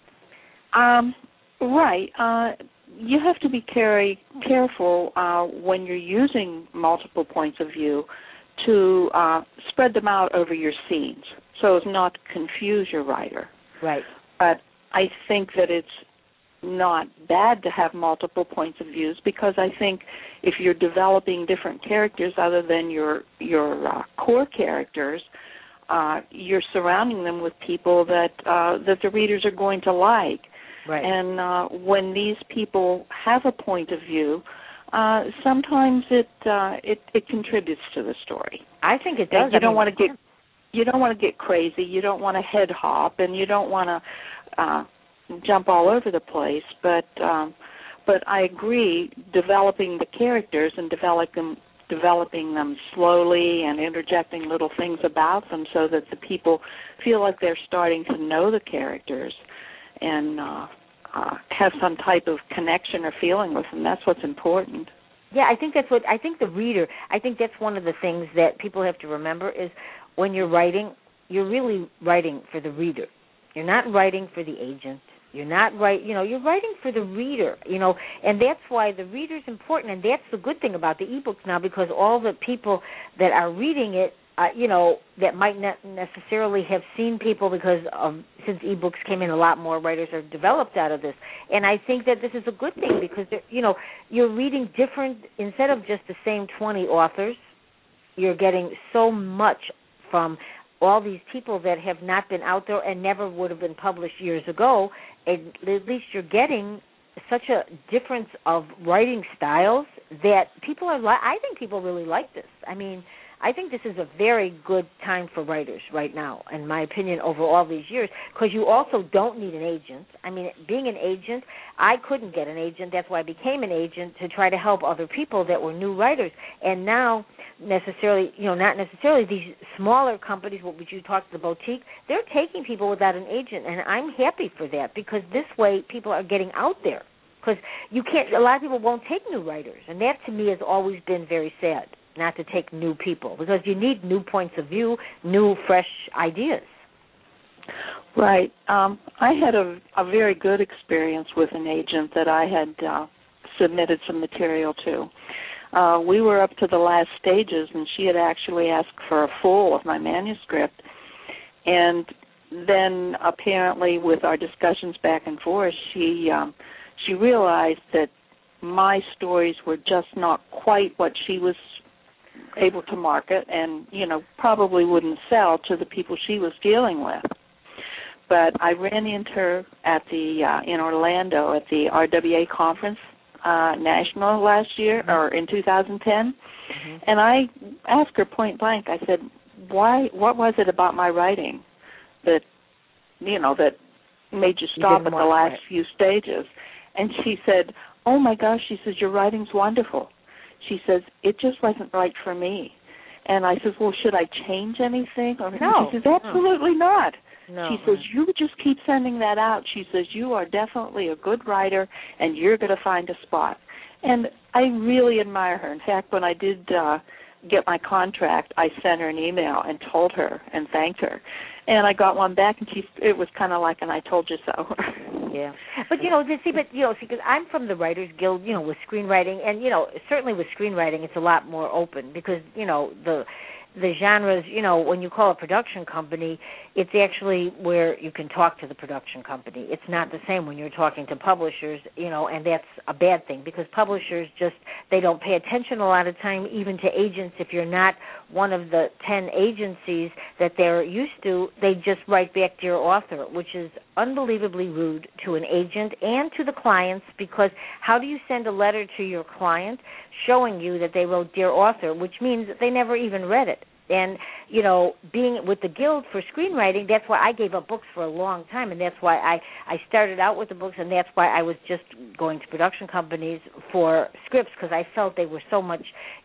Right. You have to be very careful when you're using multiple points of view to spread them out over your scenes so as not to confuse your writer. Right. But I think that it's not bad to have multiple points of views, because I think if you're developing different characters other than your core characters, you're surrounding them with people that the readers are going to like. Right. And when these people have a point of view, sometimes it contributes to the story. I think it does. You don't want to get crazy. You don't want to head hop, and you don't want to jump all over the place. But I agree, developing the characters and developing them slowly and interjecting little things about them so that the people feel like they're starting to know the characters and have some type of connection or feeling with them. That's what's important. Yeah, I think the reader, I think that's one of the things that people have to remember is when you're writing, you're really writing for the reader. You're not writing for the agent. You're you're writing for the reader, and that's why the reader's important, and that's the good thing about the ebooks now, because all the people that are reading it, that might not necessarily have seen people, because since ebooks came in, a lot more writers are developed out of this, and I think that this is a good thing because, you're reading different, instead of just the same 20 authors, you're getting so much from all these people that have not been out there and never would have been published years ago, and at least you're getting such a difference of writing styles that people are. I think people really like this. I mean, I think this is a very good time for writers right now, in my opinion, over all these years, because you also don't need an agent. I mean, being an agent, I couldn't get an agent. That's why I became an agent, to try to help other people that were new writers. And now, not necessarily these smaller companies, what would you talk to the boutique, they're taking people without an agent, and I'm happy for that, because this way people are getting out there. Because a lot of people won't take new writers, and that to me has always been very sad, not to take new people, because you need new points of view, new, fresh ideas. Right. I had a very good experience with an agent that I had submitted some material to. We were up to the last stages, and she had actually asked for a full of my manuscript. And then apparently with our discussions back and forth, she realized that my stories were just not quite what she was able to market, and probably wouldn't sell to the people she was dealing with. But I ran into her at in Orlando at the RWA conference national last year, or in 2010, and I asked her point blank. I said, what was it about my writing that that made you stop at the last few stages? And she said, oh my gosh, she says, your writing's wonderful. She says, it just wasn't right for me. And I says, well, should I change anything? No. She says, absolutely not. No. She says, you just keep sending that out. She says, you are definitely a good writer, and you're going to find a spot. And I really admire her. In fact, when I did get my contract, I sent her an email and told her and thanked her. And I got one back, and it was kind of like, and I told you so. Yeah. But, because I'm from the Writers Guild, with screenwriting, and, certainly with screenwriting it's a lot more open because, the genres, when you call a production company, it's actually where you can talk to the production company. It's not the same when you're talking to publishers, and that's a bad thing because publishers they don't pay attention a lot of time even to agents. If you're not one of the 10 agencies that they're used to, they just write back Dear Author, which is unbelievably rude to an agent and to the clients, because how do you send a letter to your client showing you that they wrote Dear Author, which means that they never even read it? And, being with the Guild for screenwriting, that's why I gave up books for a long time, and that's why I started out with the books, and that's why I was just going to production companies for scripts, because I felt they were so much,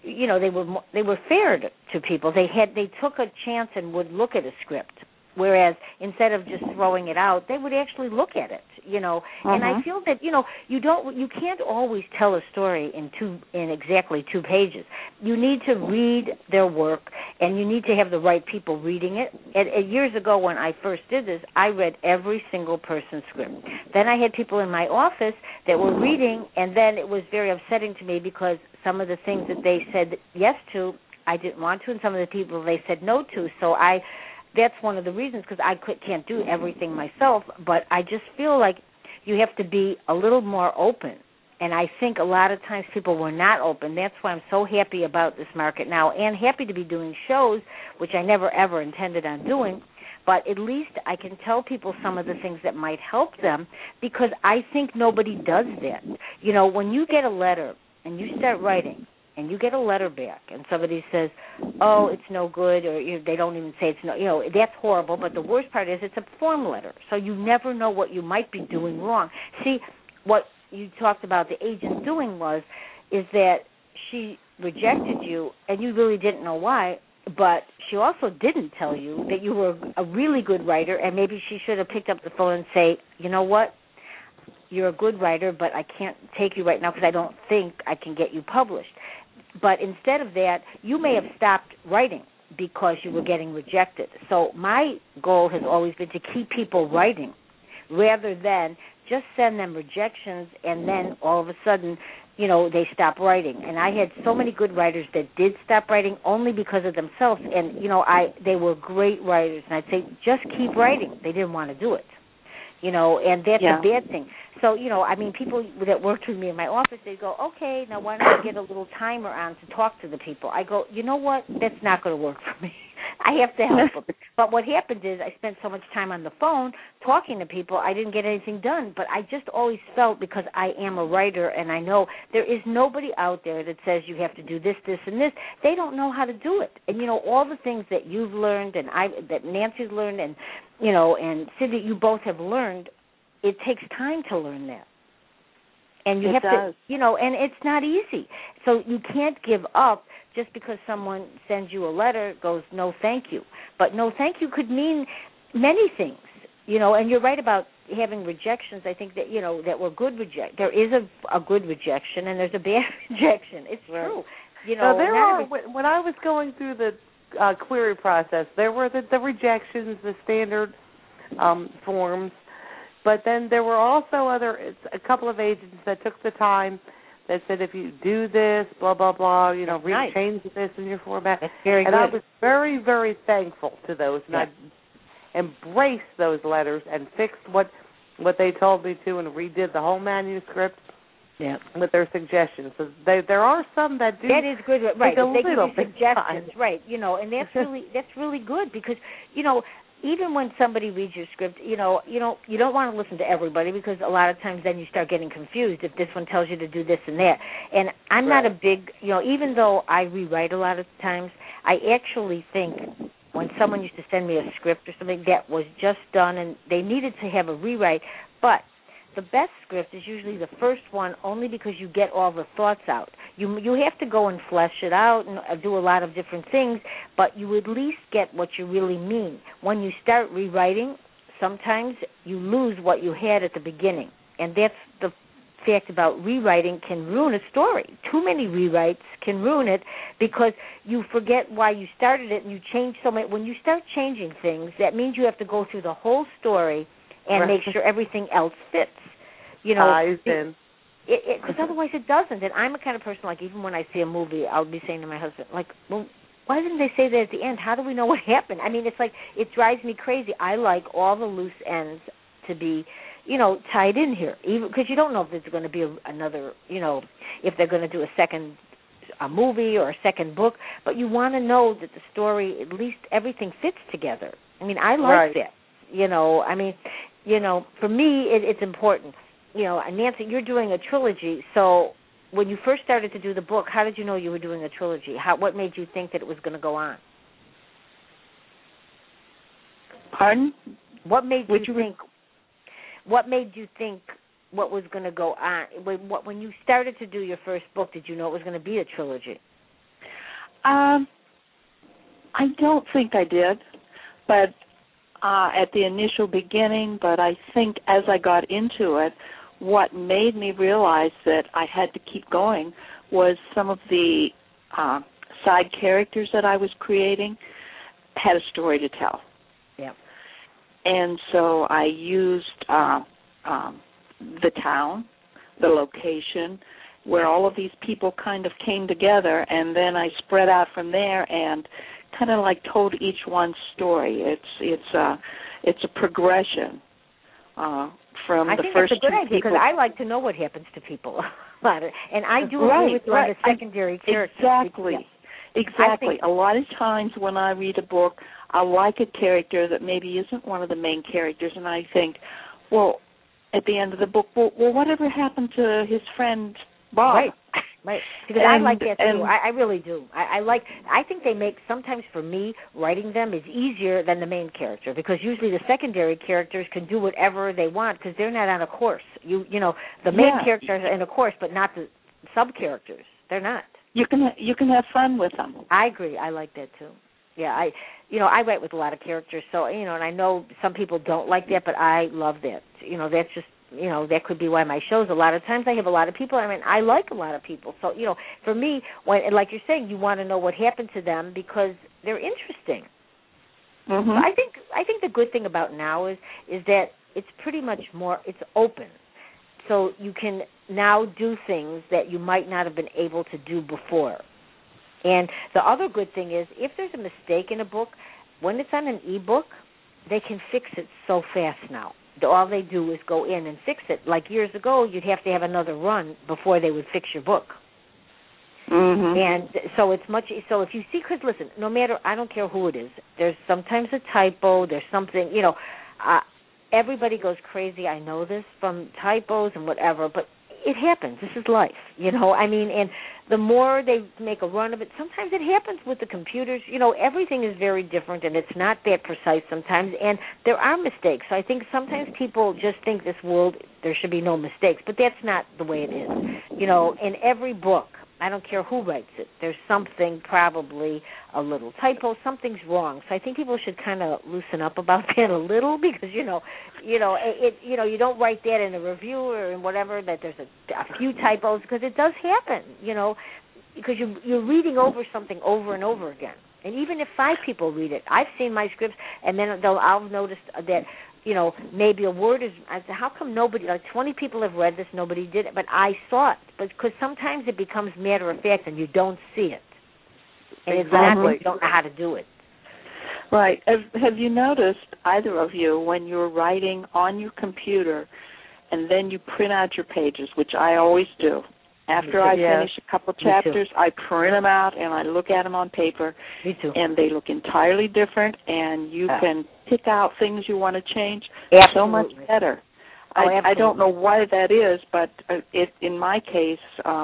they were fair to people. They took a chance and would look at a script. Whereas instead of just throwing it out, they would actually look at it, And I feel that, you can't always tell a story in exactly 2 pages. You need to read their work, and you need to have the right people reading it. And years ago when I first did this, I read every single person's script. Then I had people in my office that were reading, and then it was very upsetting to me because some of the things that they said yes to, I didn't want to, and some of the people they said no to. So that's one of the reasons, because I can't do everything myself, but I just feel like you have to be a little more open. And I think a lot of times people were not open. That's why I'm so happy about this market now, and happy to be doing shows, which I never, ever intended on doing. But at least I can tell people some of the things that might help them, because I think nobody does that. You know, when you get a letter and you start writing, and you get a letter back, and somebody says, "Oh, it's no good," or they don't even say it's no, that's horrible. But the worst part is it's a form letter, so you never know what you might be doing wrong. See, what you talked about the agent doing is that she rejected you, and you really didn't know why. But she also didn't tell you that you were a really good writer, and maybe she should have picked up the phone and say, "You know what? You're a good writer, but I can't take you right now because I don't think I can get you published." But instead of that, you may have stopped writing because you were getting rejected. So my goal has always been to keep people writing rather than just send them rejections and then all of a sudden, they stop writing. And I had so many good writers that did stop writing only because of themselves. And, they were great writers. And I'd say, just keep writing. They didn't want to do it. And that's a bad thing. So, people that worked with me in my office, they'd go, "Okay, now why don't I get a little timer on to talk to the people?" I go, "You know what? That's not going to work for me. I have to help them." But what happened is I spent so much time on the phone talking to people, I didn't get anything done. But I just always felt, because I am a writer and I know there is nobody out there that says you have to do this, this, and this. They don't know how to do it. And, all the things that you've learned and that Nancy's learned and, and Cindy, you both have learned, it takes time to learn that. And you have to, and it's not easy. So you can't give up just because someone sends you a letter, goes, "No, thank you." But no, thank you could mean many things, and you're right about having rejections. I think that, that were good there is a good rejection and there's a bad rejection. It's true. When I was going through the query process, there were the rejections, the standard forms. But then there were also a couple of agents that took the time that said, if you do this, blah, blah, blah, change this in your format. That's very good. I was very, very thankful to those. And I embraced those letters and fixed what they told me to and redid the whole manuscript with their suggestions. So there are some that do. That is good, right? They give you suggestions, right? And that's really good because, even when somebody reads your script, you don't want to listen to everybody because a lot of times then you start getting confused if this one tells you to do this and that. And I'm not a big, even though I rewrite a lot of times, I actually think when someone used to send me a script or something that was just done and they needed to have a rewrite, but the best script is usually the first one only because you get all the thoughts out. You have to go and flesh it out and do a lot of different things, but you at least get what you really mean. When you start rewriting, sometimes you lose what you had at the beginning, and that's the fact about rewriting can ruin a story. Too many rewrites can ruin it because you forget why you started it and you change so much. When you start changing things, that means you have to go through the whole story and make sure everything else fits. Ties in. Because otherwise it doesn't. And I'm a kind of person, like, even when I see a movie, I'll be saying to my husband, like, well, why didn't they say that at the end? How do we know what happened? I mean, it's like, it drives me crazy. I like all the loose ends to be, tied in here, even because you don't know if there's going to be another, if they're going to do a movie or a second book, but you want to know that the story, at least everything fits together. I mean, I like that. For me, it's important. Nancy, you're doing a trilogy, so when you first started to do the book, how did you know you were doing a trilogy? What made you think that it was going to go on? Pardon? What made you think what was going to go on? When you started to do your first book, did you know it was going to be a trilogy? I don't think I did, but at the initial beginning, but I think as I got into it, what made me realize that I had to keep going was some of the side characters that I was creating had a story to tell. Yeah. And so I used the town, the location, where all of these people kind of came together, and then I spread out from there and kind of like told each one's story. It's a progression from I the think first that's a good two idea because people. I like to know what happens to people. And I do agree with you on the secondary characters. Exactly. Yeah. Exactly. A lot of times when I read a book, I like a character that maybe isn't one of the main characters, and I think, well, at the end of the book, well, whatever happened to his friend Bob? Right. Because I like that too. I really do. I think they make, sometimes for me, writing them is easier than the main character because usually the secondary characters can do whatever they want because they're not on a course. You know, the main characters are in a course, but not the sub characters. They're not. You can have fun with them. I agree. I like that too. Yeah, I write with a lot of characters, so and I know some people don't like that, but I love that. That's just that could be why my shows. A lot of times I have a lot of people. I mean, I like a lot of people. So for me, when like you're saying, you want to know what happened to them because they're interesting. Mm-hmm. So I think the good thing about now is that it's pretty much more. It's open. So you can now do things that you might not have been able to do before. And the other good thing is if there's a mistake in a book, when it's on an e-book, they can fix it so fast now. All they do is go in and fix it. Like years ago, you'd have to have another run before they would fix your book. Mm-hmm. And so it's much. So if you see, because listen, no matter, I don't care who it is. There's sometimes a typo. There's something. Everybody goes crazy. I know this from typos and whatever, but it happens. This is life. And the more they make a run of it, sometimes it happens with the computers. Everything is very different, and it's not that precise sometimes, and there are mistakes. So I think sometimes people just think this world, there should be no mistakes, but that's not the way it is. In every book, I don't care who writes it, there's something, probably a little typo, something's wrong. So I think people should kind of loosen up about that a little because, you don't write that in a review or in whatever, that there's a few typos because it does happen, because you're reading over something over and over again. And even if 5 people read it, I've seen my scripts, and then I'll notice that, maybe a word is, I said, how come nobody, like 20 people have read this, nobody did it, but I saw it. But because sometimes it becomes matter of fact and you don't see it. And it's not that you don't know how to do it. Right. Have you noticed, either of you, when you're writing on your computer and then you print out your pages, which I always do. After I finish a couple chapters, I print them out and I look at them on paper. Me too. And they look entirely different, and you can pick out things you want to change so much better. I don't know why that is, but in my case,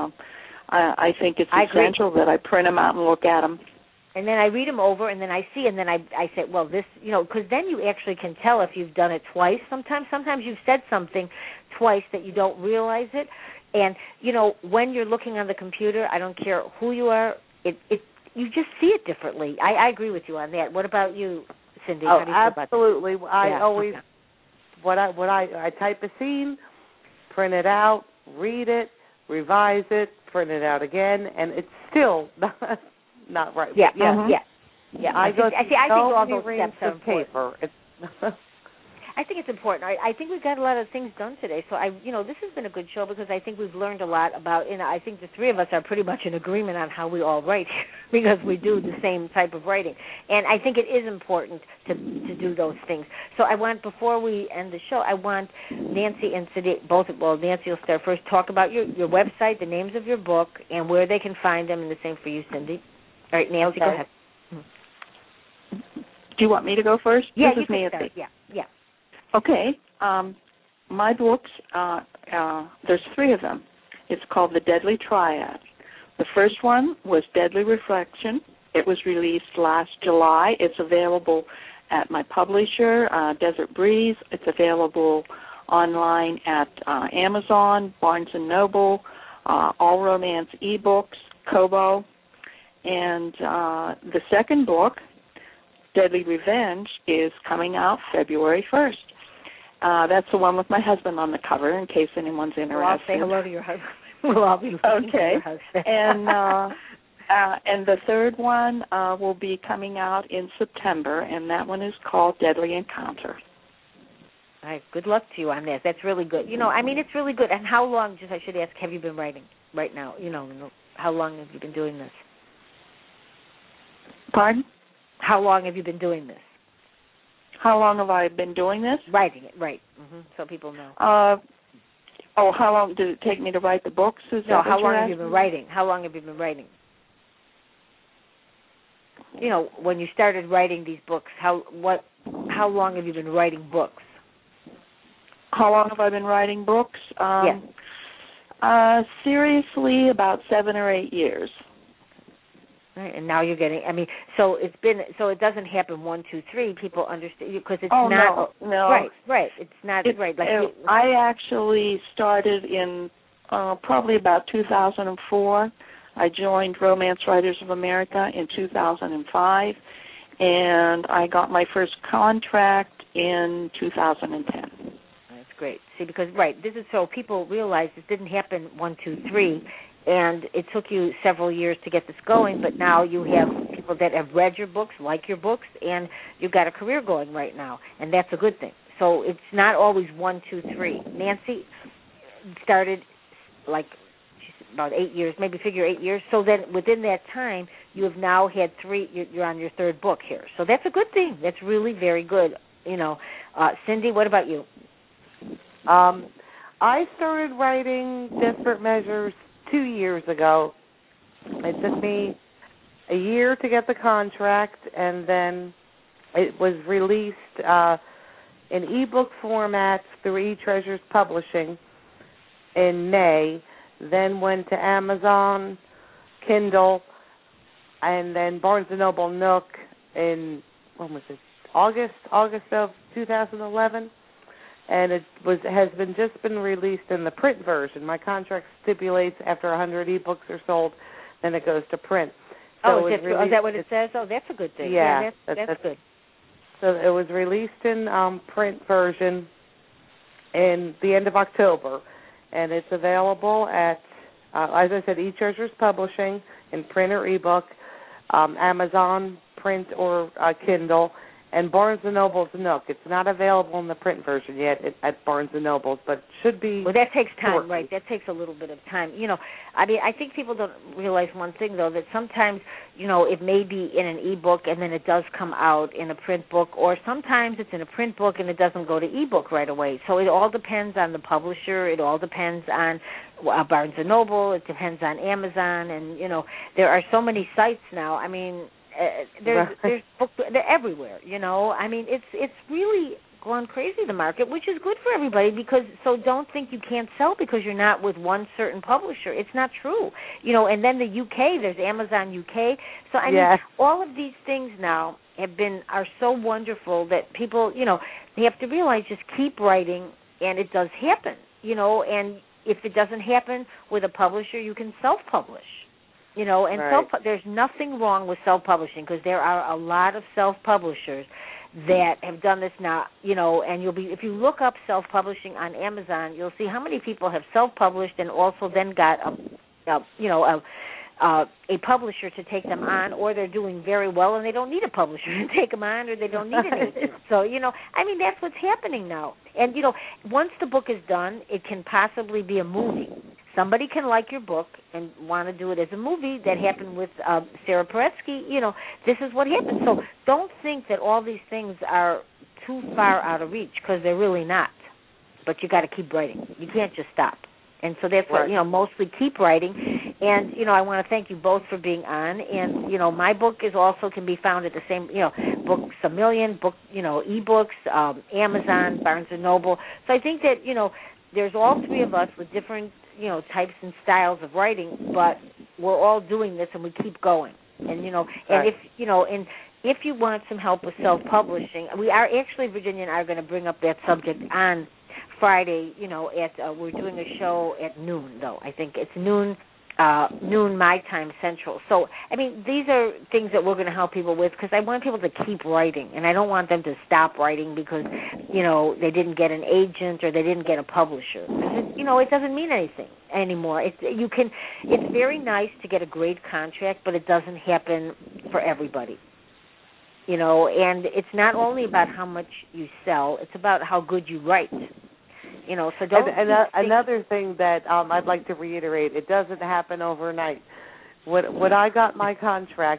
I think it's essential that I print them out and look at them. And then I read them over, and then I see, and then I say, well, this, because then you actually can tell if you've done it twice. Sometimes you've said something twice that you don't realize it. And, when you're looking on the computer, I don't care who you are, you just see it differently. I agree with you on that. What about you, Cindy? Oh, how do you feel about absolutely. that? I always, I type a scene, print it out, read it, revise it, print it out again, and it's still not right. Yeah, mm-hmm. yeah. I think all those steps are important. Paper. I think it's important. I think we've got a lot of things done today. So this has been a good show because I think we've learned a lot about. I think the 3 of us are pretty much in agreement on how we all write because we do the same type of writing. And I think it is important to do those things. So before we end the show, I want Nancy and Cindy both. Well, Nancy will start first. Talk about your website, the names of your book, and where they can find them, and the same for you, Cindy. All right, Nancy, go ahead. Do you want me to go first? Yeah, this you is can Nancy. start. Yeah. Okay. My books, there's 3 of them. It's called The Deadly Triad. The first one was Deadly Reflection. It was released last July. It's available at my publisher, Desert Breeze. It's available online at Amazon, Barnes & Noble, All Romance eBooks, Kobo. And the second book, Deadly Revenge, is coming out February 1st. That's the one with my husband on the cover, in case anyone's interested. Well, I'll say hello to your husband. We'll all be looking for your husband. And the third one will be coming out in September, and that one is called Deadly Encounter. All right. Good luck to you on this. That's really good. It's really good. And how long, I should ask, have you been writing right now? How long have you been doing this? Pardon? How long have you been doing this? How long have I been doing this? Writing it, right. So people know. How long did it take me to write the books? How long have you been writing? How long have you been writing? You know, when you started writing these books, how long have you been writing books? How long have I been writing books? Seriously, about 7 or 8 years. Right, and now you're getting. I mean, so it doesn't happen 1, 2, 3. People understand because it's not. No. Right. It's not right. Like I actually started in probably about 2004. I joined Romance Writers of America in 2005, and I got my first contract in 2010. That's great. See, because this is so people realize this didn't happen 1, 2, 3. And it took you several years to get this going, but now you have people that have read your books, like your books, and you've got a career going right now, and that's a good thing. So it's not always 1, 2, 3. Nancy started about 8 years, maybe figure 8 years. So then within that time, you have now had 3. You're on your 3rd book here, so that's a good thing. That's really very good. You know, Cindy, what about you? I started writing Desperate Measures 2 years ago. It took me a year to get the contract, and then it was released in ebook format through eTreasures Publishing in May, then went to Amazon, Kindle, and then Barnes & Noble Nook in, August of 2011. And it has just been released in the print version. My contract stipulates after 100 ebooks are sold, then it goes to print. So is that what it says? Oh, that's a good thing. Yeah, that's good. So it was released in print version in the end of October, and it's available at, as I said, eTreasures Publishing in print or ebook, Amazon print or Kindle, and Barnes & Noble's Nook. It's not available in the print version yet at Barnes & Noble's, but should be. Well, that takes time, right? That takes a little bit of time. You know, I mean, I think people don't realize one thing, though, that sometimes, you know, it may be in an ebook and then it does come out in a print book, or sometimes it's in a print book and it doesn't go to ebook right away. So it all depends on the publisher. It all depends on Barnes & Noble. It depends on Amazon. And, you know, there are so many sites now. I mean, there's books, they're everywhere, you know. I mean, it's really gone crazy, the market, which is good for everybody, because so don't think you can't sell because you're not with one certain publisher. It's not true, you know. And then the UK, there's Amazon UK. So I mean, all of these things now are so wonderful that people, you know, they have to realize just keep writing, and it does happen, you know. And if it doesn't happen with a publisher, you can self-publish. You know, and there's nothing wrong with self-publishing, because there are a lot of self-publishers that have done this now, you know, and if you look up self-publishing on Amazon, you'll see how many people have self-published and also then got a publisher to take them on, or they're doing very well and they don't need a publisher to take them on, or they don't need an agent. So, you know, I mean, that's what's happening now. And, you know, once the book is done, it can possibly be a movie. Somebody can like your book and want to do it as a movie. That happened with Sarah Paretsky. You know, this is what happened. So don't think that all these things are too far out of reach, because they're really not. But you got to keep writing. You can't just stop. And so that's what, you know, mostly keep writing. And, you know, I want to thank you both for being on. And, you know, my book can be found at the same, you know, Books A Million, ebooks, Amazon, Barnes & Noble. So I think that, you know, there's all three of us with different, you know, types and styles of writing, but we're all doing this and we keep going. And, you know, and if you want some help with self-publishing, we are actually, Virginia and I are going to bring up that subject on Friday, you know, we're doing a show at noon, though. I think it's noon my time Central. So, I mean, these are things that we're going to help people with, because I want people to keep writing, and I don't want them to stop writing because, you know, they didn't get an agent or they didn't get a publisher. You know, it doesn't mean anything anymore. It's very nice to get a great contract, but it doesn't happen for everybody. You know, and it's not only about how much you sell, it's about how good you write. You know, so don't. Another thing that I'd like to reiterate: it doesn't happen overnight. When I got my contract,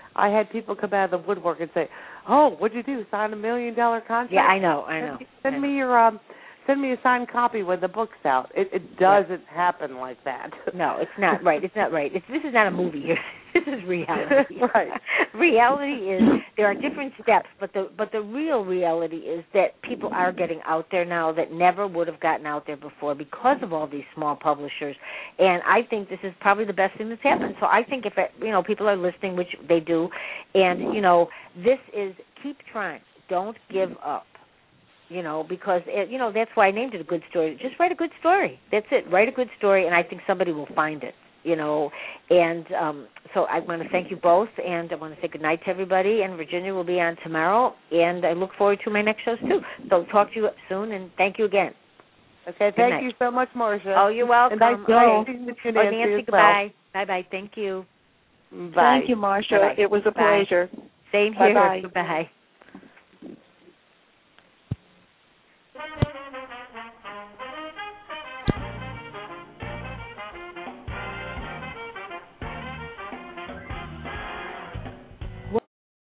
I had people come out of the woodwork and say, "Oh, what'd you do? Sign $1 million contract?" Yeah, I know. Send me your send me a signed copy when the book's out. It doesn't happen like that. No, it's not right. It's not right. This is not a movie here. This is reality. Right. Reality is there are different steps, but the real reality is that people are getting out there now that never would have gotten out there before because of all these small publishers. And I think this is probably the best thing that's happened. So I think if people are listening, which they do, and this is keep trying. Don't give up. Because that's why I named it A Good Story. Just write a good story. That's it. Write a good story, and I think somebody will find it. And so I want to thank you both, and I want to say good night to everybody. And Virginia will be on tomorrow, and I look forward to my next shows too. So talk to you soon, and thank you again. Okay, thank you so much, Marcia. Oh, you're welcome. And Nancy, goodbye. Bye-bye. Thank you. Bye. Thank you, Marcia. Bye-bye. It was a pleasure. Same here. Bye-bye. Bye-bye.